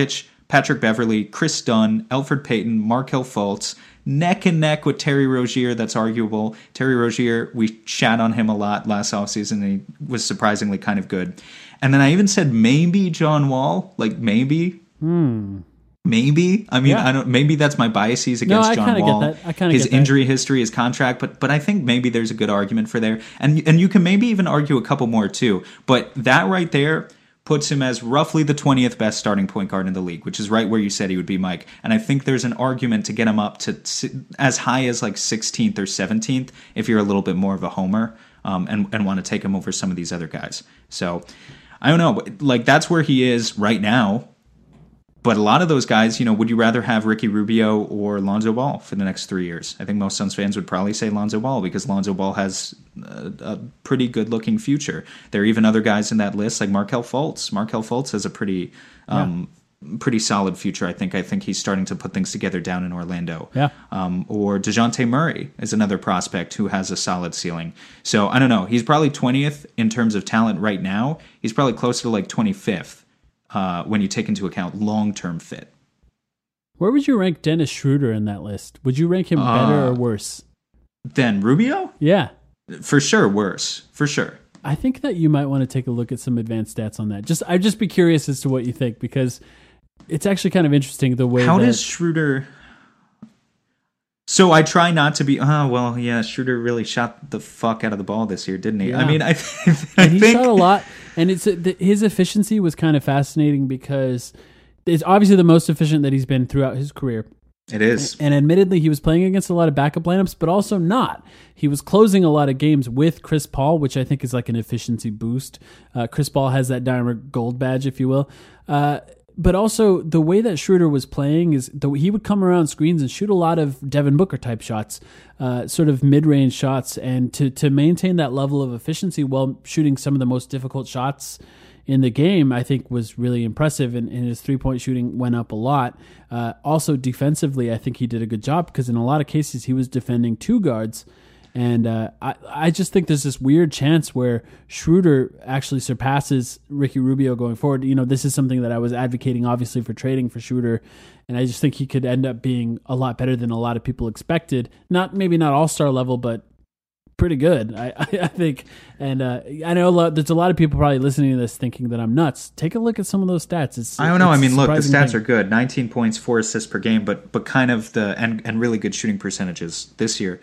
Patrick Beverley, Chris Dunn, Elfrid Payton, Markelle Fultz, neck and neck with Terry Rozier. That's arguable. Terry Rozier, we shat on him a lot last offseason, and he was surprisingly kind of good. And then I even said maybe John Wall, like maybe. Maybe. I mean, I don't. Maybe that's my biases against John Wall. Get that. I kind of his injury history, his contract, but I think maybe there's a good argument for there, and you can maybe even argue a couple more too. But that right there puts him as roughly the 20th best starting point guard in the league, which is right where you said he would be, Mike. And I think there's an argument to get him up to as high as like 16th or 17th if you're a little bit more of a homer and want to take him over some of these other guys. So I don't know, like that's where he is right now. But a lot of those guys, would you rather have Ricky Rubio or Lonzo Ball for the next 3 years? I think most Suns fans would probably say Lonzo Ball because Lonzo Ball has a pretty good-looking future. There are even other guys in that list like Markelle Fultz. Markelle Fultz has a pretty solid future, I think. I think he's starting to put things together down in Orlando. Yeah. Or DeJounte Murray is another prospect who has a solid ceiling. So, I don't know. He's probably 20th in terms of talent right now. He's probably closer to like 25th. When you take into account long-term fit. Where would you rank Dennis Schroeder in that list? Would you rank him better or worse? Than Rubio? Yeah. For sure, worse. For sure. I think that you might want to take a look at some advanced stats on that. I'd just be curious as to what you think, because it's actually kind of interesting the way does Schroeder... So I try not to be, Schroeder really shot the fuck out of the ball this year, didn't he? Yeah. I mean, I think... He shot a lot, and his efficiency was kind of fascinating because it's obviously the most efficient that he's been throughout his career. It is. And admittedly, he was playing against a lot of backup lineups, but also not. He was closing a lot of games with Chris Paul, which I think is like an efficiency boost. Chris Paul has that diamond gold badge, if you will. But also, the way that Schroeder was playing is he would come around screens and shoot a lot of Devin Booker type shots, sort of mid-range shots, and to maintain that level of efficiency while shooting some of the most difficult shots in the game, I think was really impressive, and his three-point shooting went up a lot. Also, defensively, I think he did a good job because in a lot of cases he was defending two guards. And I just think there's this weird chance where Schroeder actually surpasses Ricky Rubio going forward. This is something that I was advocating, obviously, for trading for Schroeder. And I just think he could end up being a lot better than a lot of people expected. Maybe not all-star level, but pretty good, I think. And I know there's a lot of people probably listening to this thinking that I'm nuts. Take a look at some of those stats. I don't know. I mean, look, the stats are good. 19 points, 4 assists per game, but kind of and really good shooting percentages this year.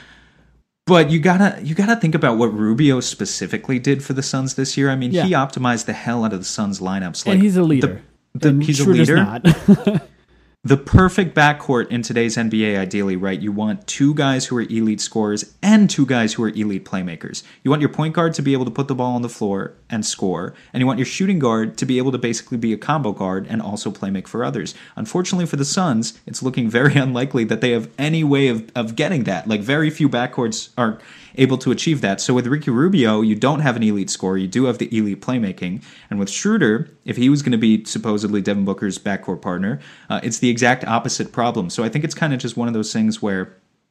But you gotta think about what Rubio specifically did for the Suns this year. I mean, he optimized the hell out of the Suns lineups. And he's a leader. He's Schroeder's a leader. Not. The perfect backcourt in today's NBA, ideally, right? You want two guys who are elite scorers and two guys who are elite playmakers. You want your point guard to be able to put the ball on the floor and score, and you want your shooting guard to be able to basically be a combo guard and also play make for others. Unfortunately for the Suns, it's looking very unlikely that they have any way of getting that. Like, very few backcourts are able to achieve that. So with Ricky Rubio, you don't have an elite scorer. You do have the elite playmaking. And with Schroeder, if he was going to be supposedly Devin Booker's backcourt partner, it's the exact opposite problem. So I think it's kind of just one of those things where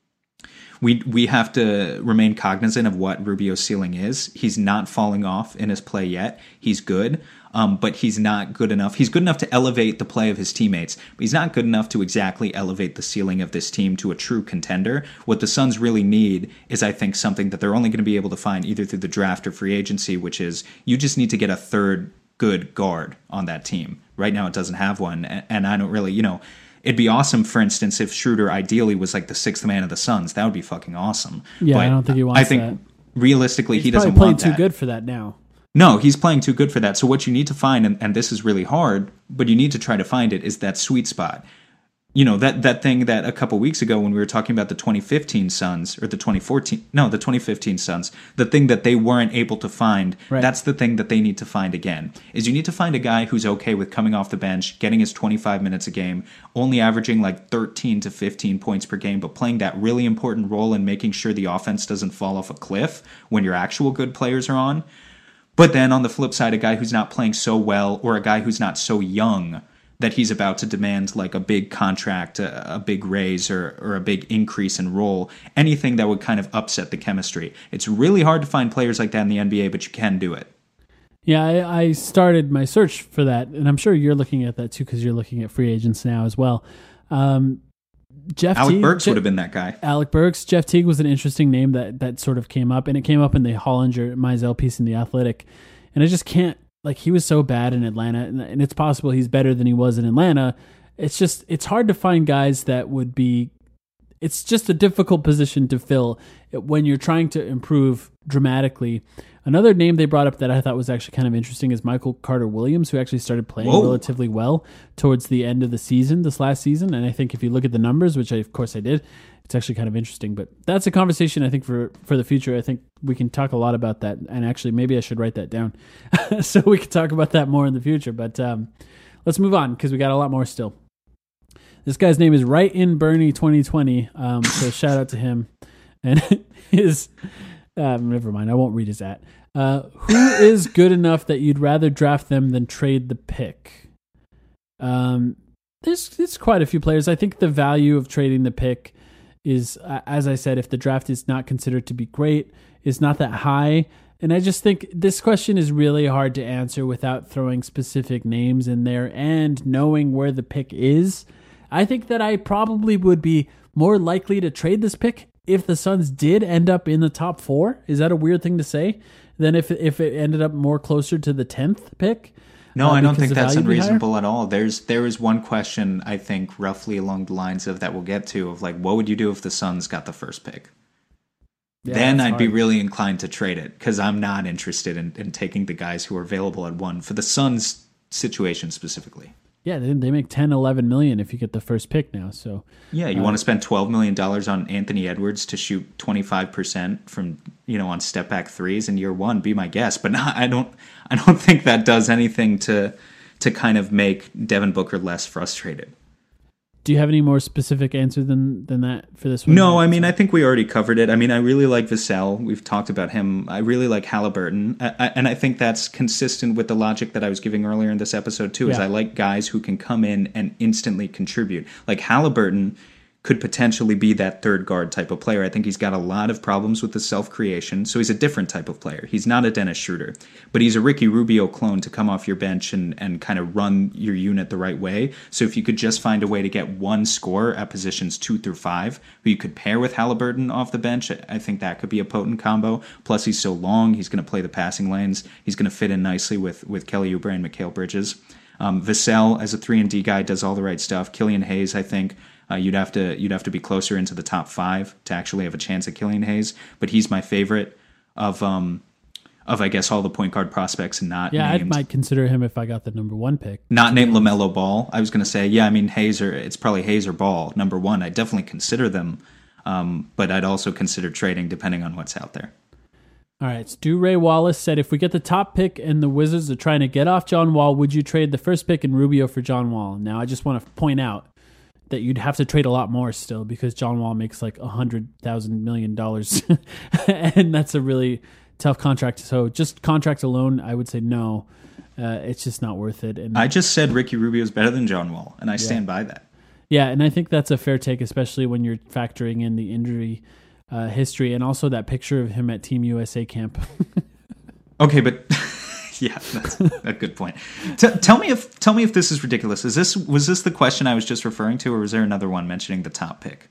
we have to remain cognizant of what Rubio's ceiling is. He's not falling off in his play yet. He's good, but he's not good enough. He's good enough to elevate the play of his teammates, but he's not good enough to exactly elevate the ceiling of this team to a true contender. What the Suns really need is, I think, something that they're only going to be able to find either through the draft or free agency, which is you just need to get a third good guard on that team. Right now it doesn't have one, and I don't really, it'd be awesome, for instance, if Schroeder ideally was like the sixth man of the Suns. That would be fucking awesome. Yeah, but I don't think he wants that. I think realistically he doesn't probably want that. He's playing too good for that now. No, he's playing too good for that. So what you need to find, and this is really hard, but you need to try to find it, is that sweet spot. That thing that a couple weeks ago when we were talking about the 2015 Suns, or the 2015 Suns, the thing that they weren't able to find, right. That's the thing that they need to find again, is you need to find a guy who's okay with coming off the bench, getting his 25 minutes a game, only averaging like 13 to 15 points per game, but playing that really important role in making sure the offense doesn't fall off a cliff when your actual good players are on. But then on the flip side, a guy who's not playing so well, or a guy who's not so young that he's about to demand like a big contract, a big raise, or a big increase in role, anything that would kind of upset the chemistry. It's really hard to find players like that in the NBA, but you can do it. Yeah, I started my search for that, and I'm sure you're looking at that too because you're looking at free agents now as well. Alec Burks would have been that guy. Alec Burks. Jeff Teague was an interesting name that sort of came up, and it came up in the Hollinger Mizell piece in The Athletic. And I just can't, like, he was so bad in Atlanta, and it's possible he's better than he was in Atlanta. It's hard to find guys that would be, it's just a difficult position to fill when you're trying to improve dramatically. Another name they brought up that I thought was actually kind of interesting is Michael Carter-Williams, who actually started playing relatively well towards the end of the season, this last season. And I think if you look at the numbers, which of course I did, it's actually kind of interesting. But that's a conversation I think for the future. I think we can talk a lot about that. And actually, maybe I should write that down so we can talk about that more in the future. But let's move on because we got a lot more still. This guy's name is Right in Bernie 2020. So shout out to him. And his... never mind. I won't read his at. Who is good enough that you'd rather draft them than trade the pick? There's quite a few players. I think the value of trading the pick is, as I said, if the draft is not considered to be great, is not that high. And I just think this question is really hard to answer without throwing specific names in there and knowing where the pick is. I think that I probably would be more likely to trade this pick if the Suns did end up in the top 4. Is that a weird thing to say? Than if it ended up more closer to the 10th pick? No, I don't think that's unreasonable at all. There is one question, I think, roughly along the lines of that we'll get to, of like, what would you do if the Suns got the first pick? Yeah, then I'd be really inclined to trade it because I'm not interested in taking the guys who are available at 1 for the Suns situation specifically. Yeah, they make 10, 11 million if you get the first pick now. So yeah, you want to spend $12 million on Anthony Edwards to shoot 25% from, on step back threes in year 1, be my guest. But I don't think that does anything to kind of make Devin Booker less frustrated. Do you have any more specific answer than that for this one? No, I mean, I think we already covered it. I mean, I really like Vassell. We've talked about him. I really like Halliburton. And I think that's consistent with the logic that I was giving earlier in this episode, too, is I like guys who can come in and instantly contribute. Like Halliburton could potentially be that third guard type of player. I think he's got a lot of problems with the self-creation, so he's a different type of player. He's not a Dennis Schroeder, but he's a Ricky Rubio clone to come off your bench and kind of run your unit the right way. So if you could just find a way to get one scorer at positions 2 through 5, who you could pair with Halliburton off the bench, I think that could be a potent combo. Plus he's so long, he's going to play the passing lanes. He's going to fit in nicely with Kelly Oubre and Mikal Bridges. Vassell, as a 3-and-D guy, does all the right stuff. Killian Hayes, I think, you'd have to be closer into the top 5 to actually have a chance at Killian Hayes, but he's my favorite of I guess all the point guard prospects not named. I might consider him if I got the number 1 pick. Not named LaMelo Ball. I was going to say, I mean it's probably Hayes or Ball number 1. I definitely consider them, but I'd also consider trading depending on what's out there. All right, Stu Ray Wallace said, if we get the top pick and the Wizards are trying to get off John Wall, would you trade the first pick in Rubio for John Wall? Now, I just want to point out that you'd have to trade a lot more still because John Wall makes like $100,000 million, and that's a really tough contract. So just contract alone, I would say no. It's just not worth it. And I just said Ricky Rubio is better than John Wall, and I stand by that. Yeah, and I think that's a fair take, especially when you're factoring in the injury history and also that picture of him at Team USA camp. Okay, but yeah, that's a good point. Tell me if this is ridiculous. Was this the question I was just referring to, or was there another one mentioning the top pick?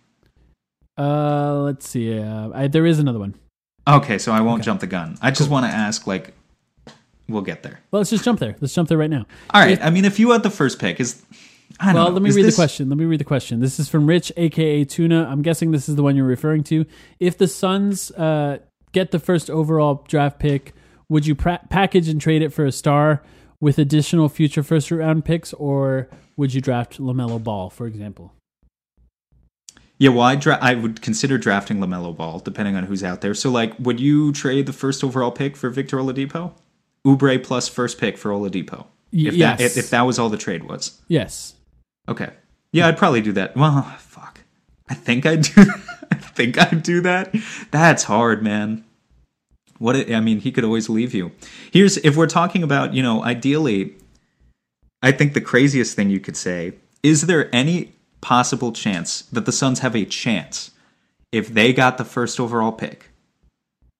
Let's see. There is another one. Okay, so I won't jump the gun. I just want to ask, like, we'll get there. Well, let's just jump there. Let's jump there right now. All right. I mean, if you had the first pick, let me read the question. This is from Rich, a.k.a. Tuna. I'm guessing this is the one you're referring to. If the Suns get the first overall draft pick, would you package and trade it for a star with additional future first-round picks, or would you draft LaMelo Ball, for example? Yeah, well, I would consider drafting LaMelo Ball, depending on who's out there. So, like, would you trade the first overall pick for Victor Oladipo? Oubre plus first pick for Oladipo? Yes. If that was all the trade was? Yes. Okay. Yeah, I'd probably do that. Well, fuck. I think I'd do that. That's hard, man. He could always leave you. If we're talking about, ideally, I think the craziest thing you could say, is there any possible chance that the Suns have a chance if they got the first overall pick?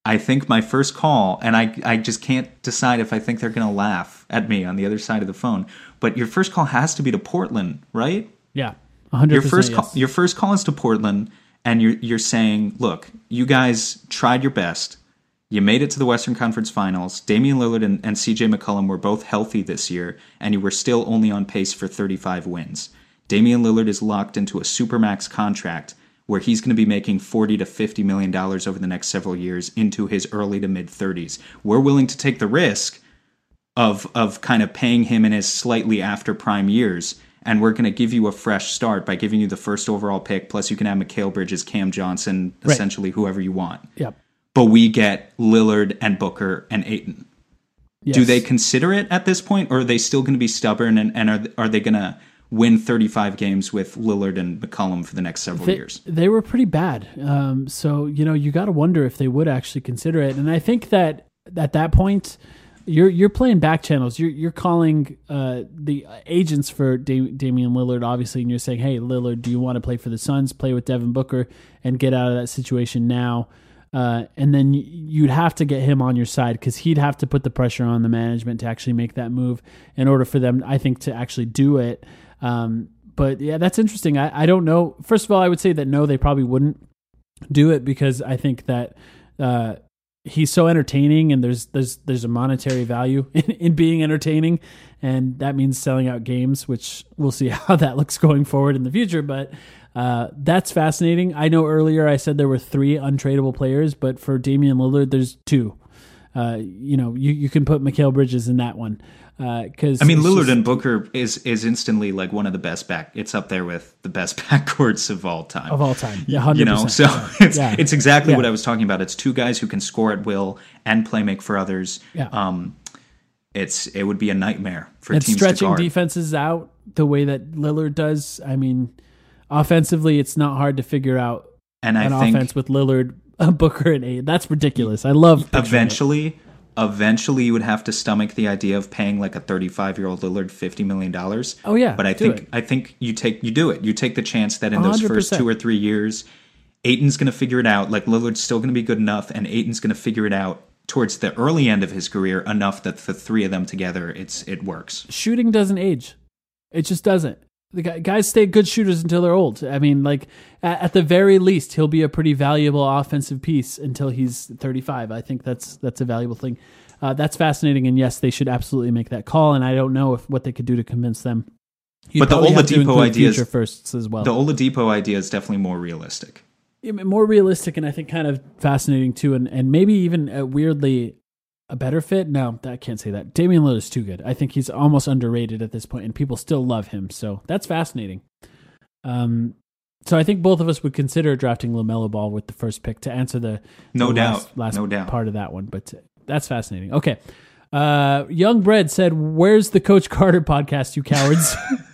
I think my first call, and I just can't decide if I think they're going to laugh at me on the other side of the phone, but your first call has to be to Portland, right? Yeah, 100%. Your first call is to Portland, and you're saying, look, you guys tried your best. You made it to the Western Conference Finals. Damian Lillard and CJ McCollum were both healthy this year, and you were still only on pace for 35 wins. Damian Lillard is locked into a supermax contract where he's going to be making $40 to $50 million over the next several years into his early to mid-30s. We're willing to take the risk of kind of paying him in his slightly after prime years, and we're going to give you a fresh start by giving you the first overall pick, plus you can have Mikal Bridges, Cam Johnson, essentially whoever you want. Yep. But we get Lillard and Booker and Ayton. Yes. Do they consider it at this point, or are they still going to be stubborn, and are they going to win 35 games with Lillard and McCollum for the next several years? They were pretty bad. So, you got to wonder if they would actually consider it. And I think that at that point, you're playing back channels. You're calling the agents for Damian Lillard, obviously, and you're saying, hey, Lillard, do you want to play for the Suns, play with Devin Booker, and get out of that situation now? And then you'd have to get him on your side because he'd have to put the pressure on the management to actually make that move in order for them, I think, to actually do it. But yeah, that's interesting. I don't know. First of all, I would say that no, they probably wouldn't do it because I think that he's so entertaining, and there's a monetary value in being entertaining, and that means selling out games, which we'll see how that looks going forward in the future. But that's fascinating. I know earlier I said there were 3 untradeable players, but for Damian Lillard, there's 2. You can put Mikal Bridges in that one. Because Lillard and Booker is instantly like one of the best it's up there with the best backcourts of all time. Yeah, 100%. It's exactly what I was talking about. It's 2 guys who can score at will and play make for others. Yeah. It would be a nightmare for and teams to guard. Stretching defenses out the way that Lillard does. I mean, offensively, it's not hard to figure out offense with Lillard, Booker, and Ayton. That's ridiculous. I love Eventually, you would have to stomach the idea of paying like a 35-year-old Lillard $50 million. Oh yeah, but I think you do it. You take the chance that in those 100%. First 2 or 3 years, Ayton's going to figure it out. Like Lillard's still going to be good enough, and Ayton's going to figure it out towards the early end of his career enough that the 3 of them together, it works. Shooting doesn't age. It just doesn't. The guys stay good shooters until they're old. I mean, like at the very least, he'll be a pretty valuable offensive piece until he's 35. I think that's a valuable thing. That's fascinating, and yes, they should absolutely make that call. And I don't know what they could do to convince them. But the Oladipo idea future firsts as well. The Oladipo idea is definitely more realistic. More realistic, and I think kind of fascinating too, and maybe even weirdly a better fit? No, I can't say that. Damian Lillard is too good. I think he's almost underrated at this point, and people still love him. So that's fascinating. So I think both of us would consider drafting LaMelo Ball with the first pick to answer the last part of that one. But that's fascinating. Okay. Young Bread said, "Where's the Coach Carter podcast, you cowards?"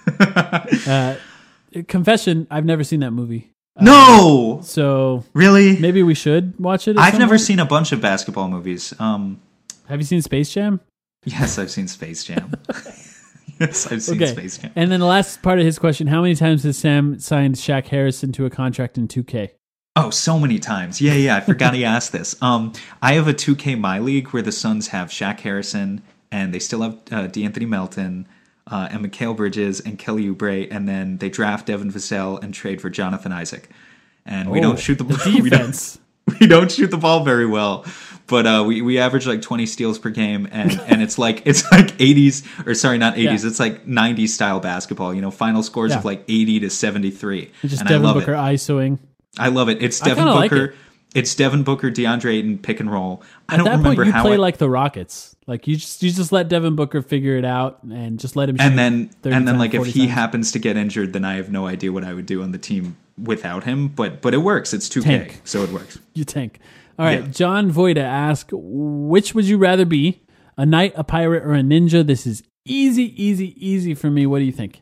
Confession, I've never seen that movie. No! So really? Maybe we should watch it. I've never seen a bunch of basketball movies. Have you seen Space Jam? Yes, I've seen Space Jam. Yes, I've seen Space Jam. And then the last part of his question, how many times has Sam signed Shaq Harrison to a contract in 2K? Oh, so many times. Yeah, I forgot he asked this. I have a 2K My League where the Suns have Shaq Harrison, and they still have DeAnthony Melton, and Mikal Bridges, and Kelly Oubre, and then they draft Devin Vassell and trade for Jonathan Isaac. And we don't shoot the defense. We don't shoot the ball very well, but we average like 20 steals per game, and it's like 80s, or sorry, not 80s. Yeah. It's like 90s style basketball. You know, final scores of like 80 to 73. And just Devin Booker ISOing. I love it. It's Devin Booker. Like it's Devin Booker, DeAndre Ayton pick and roll. I don't remember point, you how play like the Rockets. Like you just let Devin Booker figure it out and just let him shoot. And then like if he happens to get injured, then I have no idea what I would do on the team without him. But it works. It's 2K, so it works. You tank. All right. Yeah. John Voida asked, which would you rather be, a knight, a pirate, or a ninja? This is easy for me. What do you think?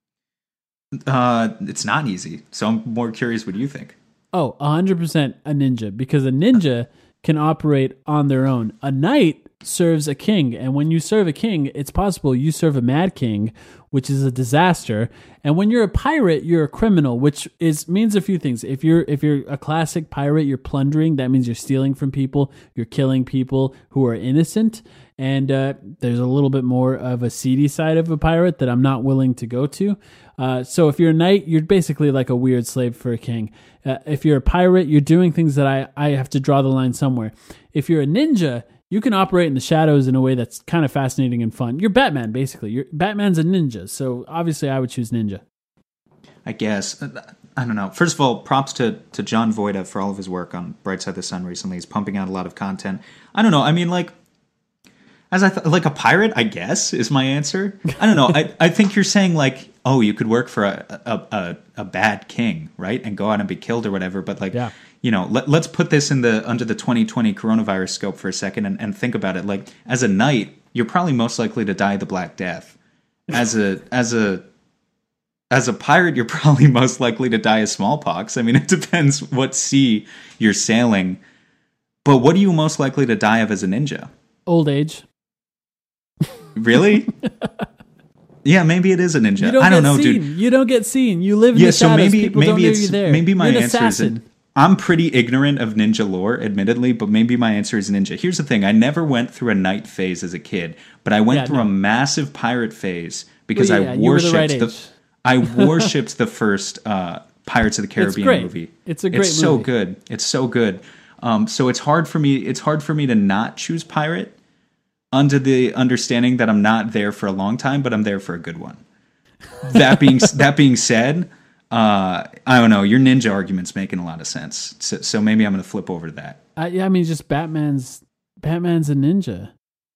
It's not easy. So I'm more curious what you think. Oh, 100% a ninja, because a ninja can operate on their own. A knight serves a king, and when you serve a king, it's possible you serve a mad king, which is a disaster. And when you're a pirate, you're a criminal, which means a few things. If you're a classic pirate, you're plundering. That means you're stealing from people. You're killing people who are innocent. And there's a little bit more of a seedy side of a pirate that I'm not willing to go to. So if you're a knight, you're basically like a weird slave for a king. If you're a pirate, you're doing things that I have to draw the line somewhere. If you're a ninja, you can operate in the shadows in a way that's kind of fascinating and fun. You're Batman, basically. Batman's a ninja, so obviously I would choose ninja. I guess. I don't know. First of all, props to John Voida for all of his work on Bright Side of the Sun recently. He's pumping out a lot of content. I don't know. I mean, like, like a pirate, I guess, is my answer. I don't know. I think you're saying, like, oh, you could work for a bad king, right? And go out and be killed or whatever. But, like, yeah. You know, let's put this under the 2020 coronavirus scope for a second and think about it. Like, as a knight, you're probably most likely to die the Black Death. As a pirate, you're probably most likely to die of smallpox. I mean, it depends what sea you're sailing. But what are you most likely to die of as a ninja? Old age. Really? Yeah, maybe it is a ninja. I don't know, dude. You don't get seen. You live in the shadows. People don't know you're there. Maybe my You're an answer assassin. is I'm pretty ignorant of ninja lore, admittedly, but maybe my answer is ninja. Here's the thing. I never went through a knight phase as a kid, but I went through a massive pirate phase because I worshipped I worshipped the first Pirates of the Caribbean movie. It's a great movie. It's so good. It's so good. So it's hard for me to not choose pirate under the understanding that I'm not there for a long time, but I'm there for a good one. That being said, I don't know. Your ninja argument's making a lot of sense. So maybe I'm going to flip over to that. I mean, just Batman's a ninja.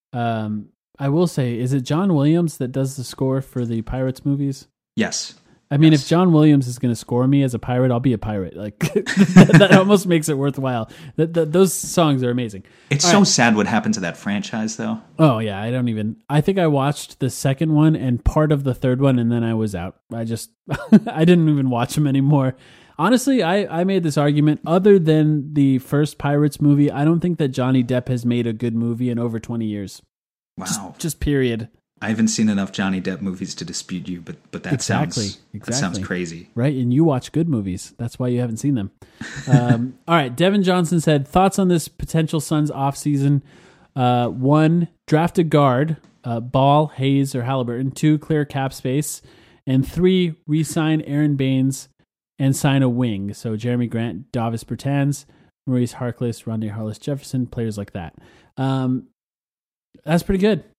I will say, is it John Williams that does the score for the Pirates movies? Yes. I mean, if John Williams is going to score me as a pirate, I'll be a pirate. Like that almost makes it worthwhile. Those songs are amazing. It's so sad what happened to that franchise, though. Oh yeah, I think I watched the second one and part of the third one, and then I was out. I didn't even watch them anymore. Honestly, I made this argument. Other than the first Pirates movie, I don't think that Johnny Depp has made a good movie in over 20 years. Wow. Just period. I haven't seen enough Johnny Depp movies to dispute you, but that sounds crazy. Right, and you watch good movies. That's why you haven't seen them. All right, Devin Johnson said, thoughts on this potential Suns offseason? 1, draft a guard, Ball, Hayes, or Halliburton. 2, clear cap space. And 3, re-sign Aaron Baines and sign a wing. So Jeremy Grant, Davis Bertans, Maurice Harkless, Rondé Hollis-Jefferson, players like that. That's pretty good.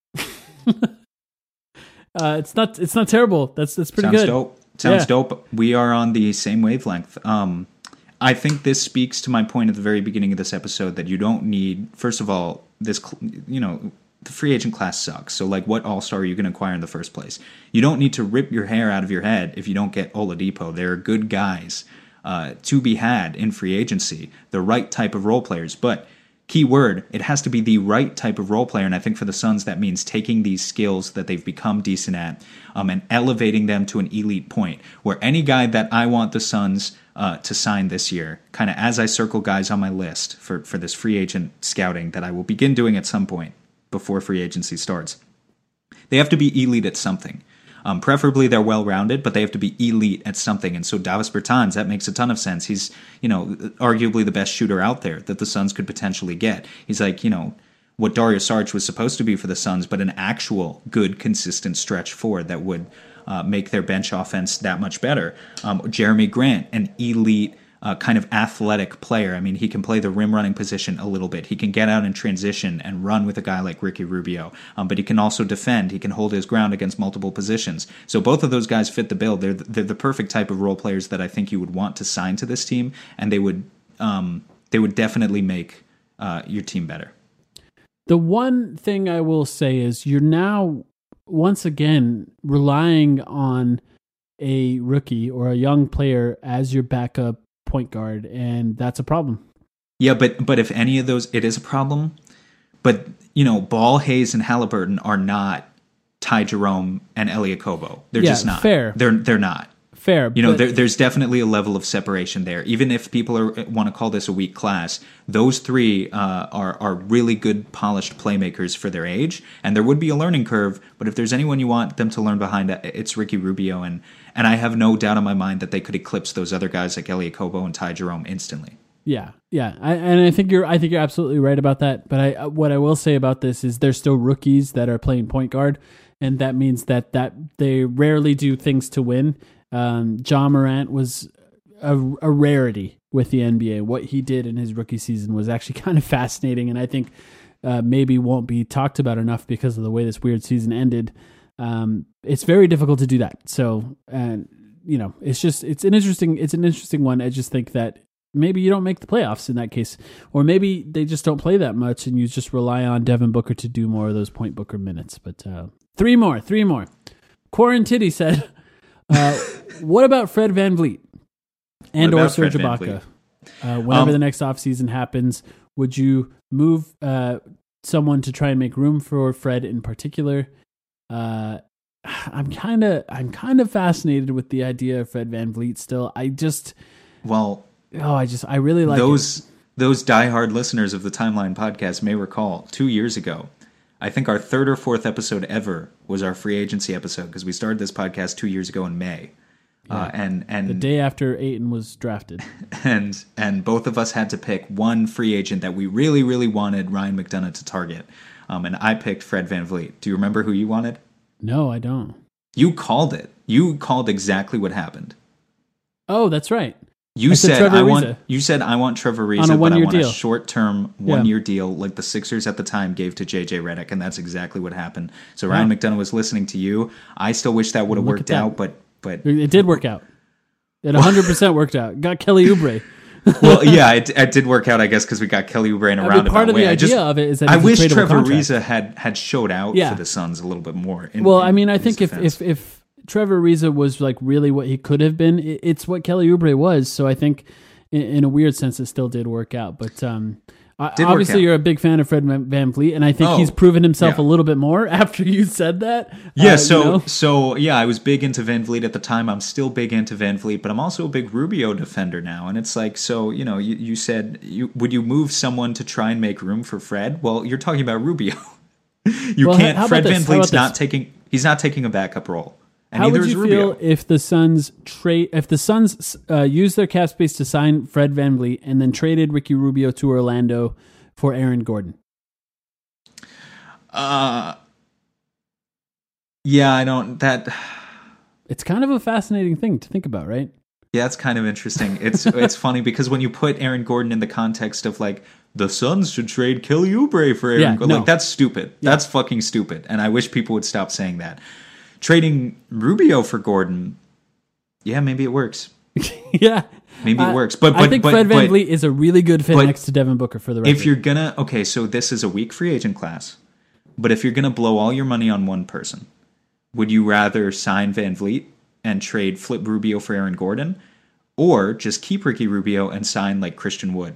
It's not terrible. That's pretty good. Sounds dope. We are on the same wavelength. I think this speaks to my point at the very beginning of this episode that you don't need. First of all, the free agent class sucks. So, like, what all-star are you going to acquire in the first place? You don't need to rip your hair out of your head if you don't get Oladipo. There are good guys to be had in free agency, the right type of role players, but. Key word, it has to be the right type of role player, and I think for the Suns that means taking these skills that they've become decent at and elevating them to an elite point, where any guy that I want the Suns to sign this year, kind of as I circle guys on my list for this free agent scouting that I will begin doing at some point before free agency starts, they have to be elite at something. Preferably they're well-rounded, but they have to be elite at something. And so Davis Bertans, that makes a ton of sense. He's, arguably the best shooter out there that the Suns could potentially get. He's like, what Dario Saric was supposed to be for the Suns, but an actual good, consistent stretch forward that would make their bench offense that much better. Jeremy Grant, an elite kind of athletic player. I mean, he can play the rim running position a little bit. He can get out in transition and run with a guy like Ricky Rubio. But he can also defend. He can hold his ground against multiple positions. So both of those guys fit the bill. They're the perfect type of role players that I think you would want to sign to this team, and they would definitely make your team better. The one thing I will say is you're now once again relying on a rookie or a young player as your backup point guard, and that's a problem. Yeah, but if any of those, it is a problem. But Ball, Hayes, and Halliburton are not Ty Jerome and Elliot Kobo. They're just not. Fair. They're not. fair. You know, there's definitely a level of separation there. Even if people want to call this a weak class, those three are really good, polished playmakers for their age, and there would be a learning curve. But if there's anyone you want them to learn behind, it's Ricky Rubio, and I have no doubt in my mind that they could eclipse those other guys like Elliot Kobo and Ty Jerome instantly. Yeah. I think you're absolutely right about that. But what I will say about this is there's still rookies that are playing point guard, and that means that they rarely do things to win. Ja Morant was a rarity with the NBA. What he did in his rookie season was actually kind of fascinating, and I think maybe won't be talked about enough because of the way this weird season ended. It's very difficult to do that. So, it's an interesting one. I just think that maybe you don't make the playoffs in that case, or maybe they just don't play that much, and you just rely on Devin Booker to do more of those point Booker minutes. But three more. Quarantitty said, what about Fred VanVleet and or Serge Ibaka? Whenever the next offseason happens, would you move someone to try and make room for Fred in particular? I'm kind of fascinated with the idea of Fred VanVleet still. I really like those diehard listeners of the Timeline podcast may recall 2 years ago. I think our third or fourth episode ever was our free agency episode because we started this podcast 2 years ago in May. Yeah. And the day after Ayton was drafted. And both of us had to pick one free agent that we really, really wanted Ryan McDonough to target. And I picked Fred VanVleet. Do you remember who you wanted? No, I don't. You called it. You called exactly what happened. Oh, that's right. You said I want Trevor Ariza, but I want a short-term, one-year deal like the Sixers at the time gave to JJ Redick, and that's exactly what happened. So Ryan McDonough was listening to you. I still wish that would have worked out, but it did work out. It 100% worked out. Got Kelly Oubre. Well, yeah, it did work out, I guess, because we got Kelly Oubre in a roundabout way. Part of the idea of it is that I wish Trevor Ariza had showed out for the Suns a little bit more. I think if Trevor Ariza was like really what he could have been, it's what Kelly Oubre was. So I think in a weird sense it still did work out. But obviously you're a big fan of Fred VanVleet, and I think he's proven himself a little bit more after you said that. Yeah, I was big into VanVleet at the time. I'm still big into VanVleet, but I'm also a big Rubio defender now. And it's like, so, you said, would you move someone to try and make room for Fred? Well, you're talking about Rubio. Can't. Fred VanVleet's not taking a backup role. And how would you feel if the Suns used their cap space to sign Fred VanVleet and then traded Ricky Rubio to Orlando for Aaron Gordon? It's kind of a fascinating thing to think about, right? Yeah, it's kind of interesting. It's funny because when you put Aaron Gordon in the context of like the Suns should trade Kelly Oubre for Aaron Gordon, like that's stupid. Yeah. That's fucking stupid. And I wish people would stop saying that. Trading Rubio for Gordon, maybe it works. Yeah, maybe it works. But I think Fred VanVleet is a really good fit next to Devin Booker for the record. If you're gonna, so this is a weak free agent class, but if you're gonna blow all your money on one person, would you rather sign VanVleet and flip Rubio for Aaron Gordon, or just keep Ricky Rubio and sign like Christian Wood?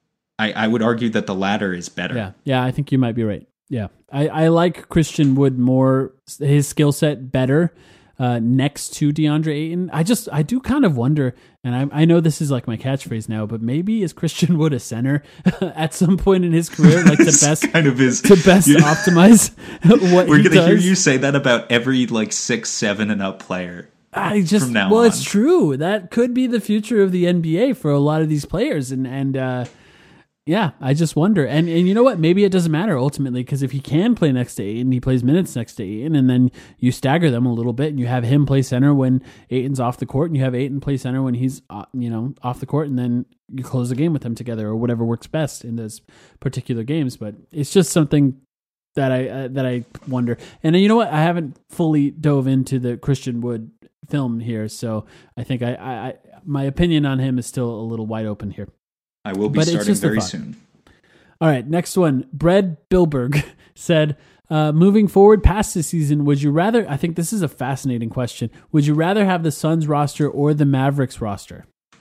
I would argue that the latter is better. Yeah, I think you might be right. Yeah, I like Christian Wood more, his skill set better next to DeAndre Ayton. I do kind of wonder, and I know this is like my catchphrase now, but maybe is Christian Wood a center at some point in his career, like the best kind of is to best optimize what we're he gonna does. Hear you say that about every like 6, 7 and up player. From now on. It's true. That could be the future of the NBA for a lot of these players, and yeah, I just wonder. And you know what? Maybe it doesn't matter ultimately, because if he can play next to Ayton, he plays minutes next to Ayton, and then you stagger them a little bit, and you have him play center when Ayton's off the court, and you have Ayton play center when he's off the court, and then you close the game with them together, or whatever works best in those particular games. But it's just something that I wonder. And you know what? I haven't fully dove into the Christian Wood film here, so I think I my opinion on him is still a little wide open here. I will be starting very soon. All right, next one. Brad Bilberg said, moving forward past this season, would you rather, I think this is a fascinating question, would you rather have the Suns roster or the Mavericks roster?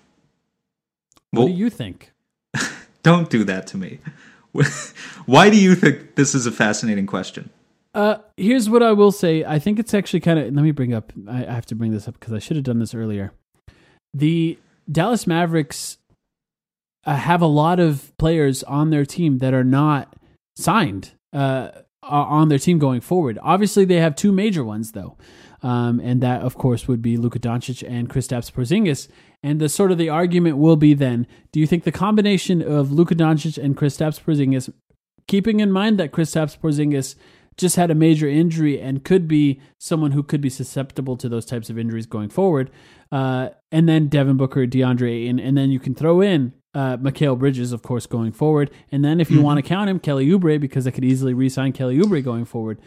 What do you think? Don't do that to me. Why do you think this is a fascinating question? Here's what I will say. I think it's actually kind of. Let me bring up. I have to bring this up because I should have done this earlier. The Dallas Mavericks have a lot of players on their team that are not signed on their team going forward. Obviously, they have two major ones though, and that of course would be Luka Doncic and Kristaps Porzingis. And the argument will be then: do you think the combination of Luka Doncic and Kristaps Porzingis, keeping in mind that Kristaps Porzingis just had a major injury and could be someone who could be susceptible to those types of injuries going forward, and then Devin Booker, DeAndre Ayton, and then you can throw in Mikal Bridges, of course, going forward. And then if you want to count him, Kelly Oubre, because I could easily re-sign Kelly Oubre going forward.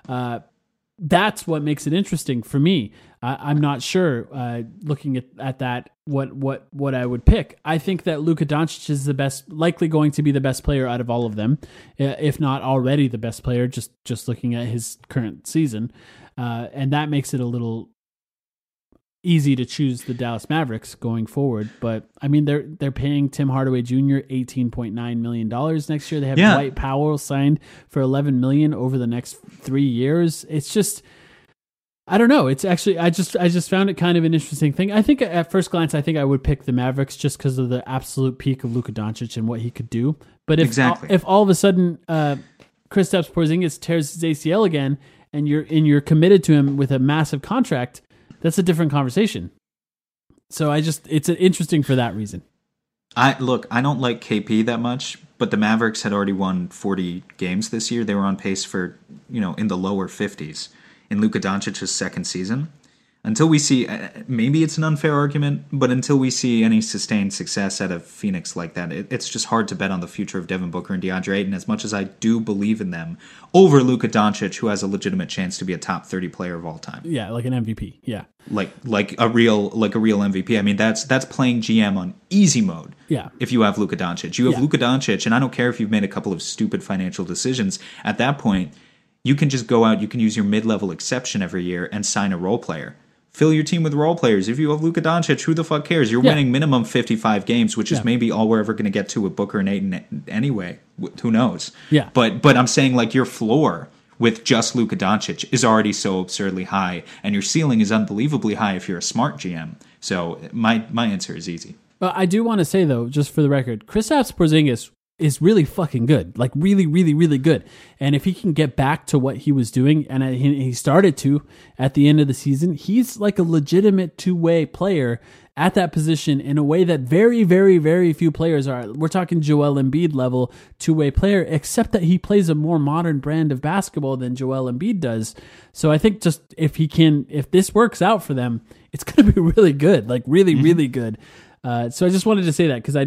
That's what makes it interesting for me. I'm not sure, looking at that, what I would pick. I think that Luka Doncic is likely going to be the best player out of all of them, if not already the best player, just looking at his current season. And that makes it a little easy to choose the Dallas Mavericks going forward. But I mean, they're paying Tim Hardaway Jr. $18.9 million next year. They have Dwight Powell signed for $11 million over the next 3 years. It's just, I don't know. It's actually, I just found it kind of an interesting thing. I think at first glance, I think I would pick the Mavericks just because of the absolute peak of Luka Doncic and what he could do. But if all of a sudden Kristaps Porzingis tears his ACL again and you're committed to him with a massive contract, that's a different conversation. So it's interesting for that reason. I don't like KP that much, but the Mavericks had already won 40 games this year. They were on pace for, in the lower 50s in Luka Doncic's second season. Until we see, maybe it's an unfair argument, but until we see any sustained success out of Phoenix like that, it's just hard to bet on the future of Devin Booker and DeAndre Ayton, as much as I do believe in them, over Luka Doncic, who has a legitimate chance to be a top 30 player of all time. Yeah, like an MVP. Yeah, like a real MVP. I mean, that's playing GM on easy mode. Yeah. If you have Luka Doncic, Luka Doncic, and I don't care if you've made a couple of stupid financial decisions. At that point, you can just go out. You can use your mid-level exception every year and sign a role player. Fill your team with role players. If you have Luka Doncic, who the fuck cares? You're winning minimum 55 games, which is maybe all we're ever going to get to with Booker and Ayton anyway. Who knows? Yeah. But I'm saying, like, your floor with just Luka Doncic is already so absurdly high, and your ceiling is unbelievably high if you're a smart GM. So my answer is easy. Well, I do want to say, though, just for the record, Kristaps Porzingis is really fucking good, like really, really, really good. And if he can get back to what he was doing, and he started to at the end of the season, he's like a legitimate two-way player at that position in a way that very, very, very few players are. We're talking Joel Embiid level two-way player, except that he plays a more modern brand of basketball than Joel Embiid does. So I think just if this works out for them, it's going to be really good, like really, really good. So I just wanted to say that because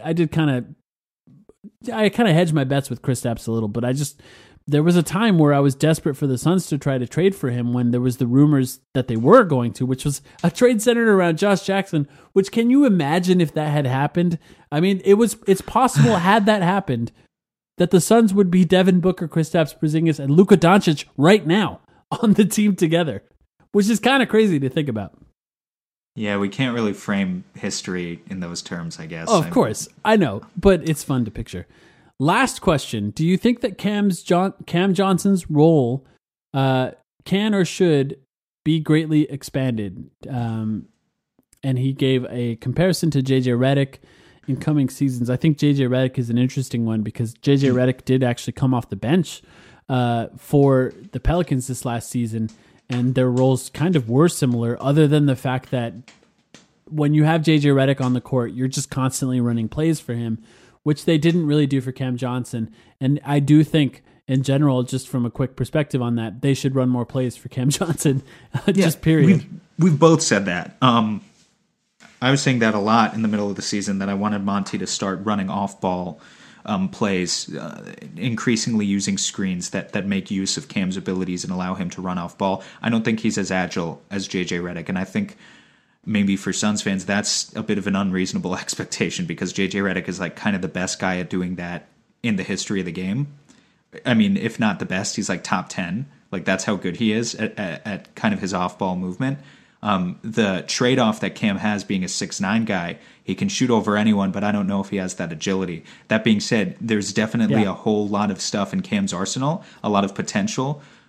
I kind of hedged my bets with Kristaps a little, but there was a time where I was desperate for the Suns to try to trade for him when there was the rumors that they were going to, which was a trade centered around Josh Jackson, which can you imagine if that had happened? I mean, it's possible had that happened that the Suns would be Devin Booker, Kristaps Porzingis, and Luka Doncic right now on the team together, which is kind of crazy to think about. Yeah, we can't really frame history in those terms, I guess. Oh, of course. I know, but it's fun to picture. Last question. Do you think that Cam Johnson's role can or should be greatly expanded? And he gave a comparison to JJ Redick in coming seasons. I think JJ Redick is an interesting one because JJ Redick did actually come off the bench for the Pelicans this last season, and their roles kind of were similar, other than the fact that when you have JJ Redick on the court, you're just constantly running plays for him, which they didn't really do for Cam Johnson. And I do think, in general, just from a quick perspective on that, they should run more plays for Cam Johnson, just period. We've both said that. I was saying that a lot in the middle of the season, that I wanted Monty to start running off-ball plays, increasingly using screens that make use of Cam's abilities and allow him to run off ball. I don't think he's as agile as JJ Redick, and I think maybe for Suns fans that's a bit of an unreasonable expectation because JJ Redick is like kind of the best guy at doing that in the history of the game. I mean, if not the best, he's like top 10. Like that's how good he is at kind of his off-ball movement. The trade-off that Cam has being a 6'9" guy, he can shoot over anyone, but I don't know if he has that agility. That being said, there's definitely a whole lot of stuff in Cam's arsenal, a lot of potential.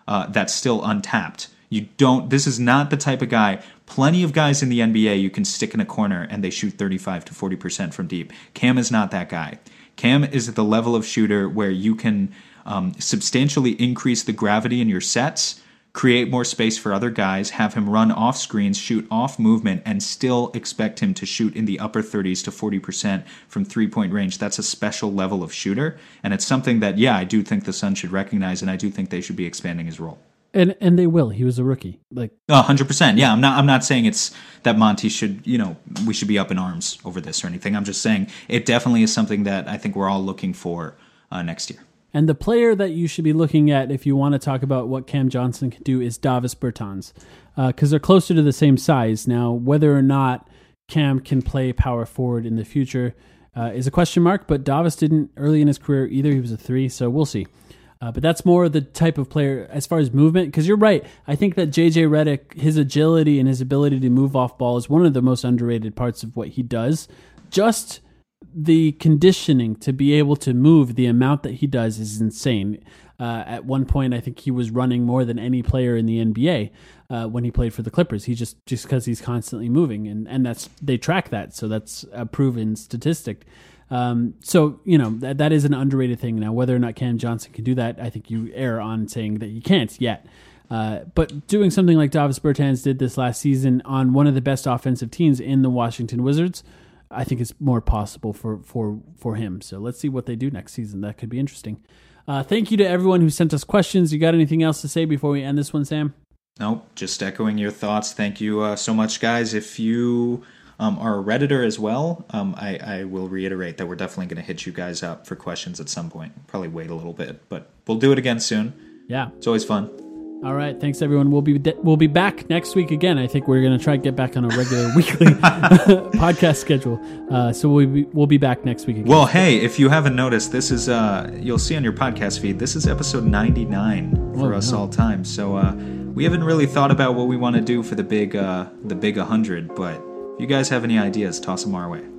that's still untapped. This is not the type of guy. Plenty of guys in the NBA you can stick in a corner and they shoot 35 to 40% from deep. Cam is not that guy. Cam is at the level of shooter where you can substantially increase the gravity in your sets, create more space for other guys, have him run off screens, shoot off movement, and still expect him to shoot in the upper 30s to 40% from three-point range. That's a special level of shooter, and it's something that, I do think the Suns should recognize, and I do think they should be expanding his role. And they will. He was a rookie. 100%. Yeah, I'm not saying it's that Monty should, we should be up in arms over this or anything. I'm just saying it definitely is something that I think we're all looking for next year. And the player that you should be looking at if you want to talk about what Cam Johnson can do is Davis Bertans, because they're closer to the same size. Now, whether or not Cam can play power forward in the future is a question mark, but Davis didn't early in his career either. He was a 3, so we'll see. But that's more the type of player as far as movement, because you're right. I think that J.J. Redick, his agility and his ability to move off ball is one of the most underrated parts of what he does. Just the conditioning to be able to move the amount that he does is insane. At one point, I think he was running more than any player in the NBA when he played for the Clippers. He just because he's constantly moving, and they track that, so that's a proven statistic. So that is an underrated thing. Now, whether or not Cam Johnson can do that, I think you err on saying that he can't yet. But doing something like Davis Bertans did this last season on one of the best offensive teams in the Washington Wizards, I think it's more possible for him. So let's see what they do next season. That could be interesting. Thank you to everyone who sent us questions. You got anything else to say before we end this one, Sam? Nope, just echoing your thoughts. Thank you so much, guys. If you are a Redditor as well, I will reiterate that we're definitely going to hit you guys up for questions at some point. Probably wait a little bit, but we'll do it again soon. Yeah. It's always fun. All right, thanks everyone. We'll be back next week again. I think we're going to try to get back on a regular weekly podcast schedule. So we'll be back next week again. Well, hey, if you haven't noticed, this is you'll see on your podcast feed. This is episode 99 for us all time. So we haven't really thought about what we want to do for the big 100. But if you guys have any ideas, toss them our way.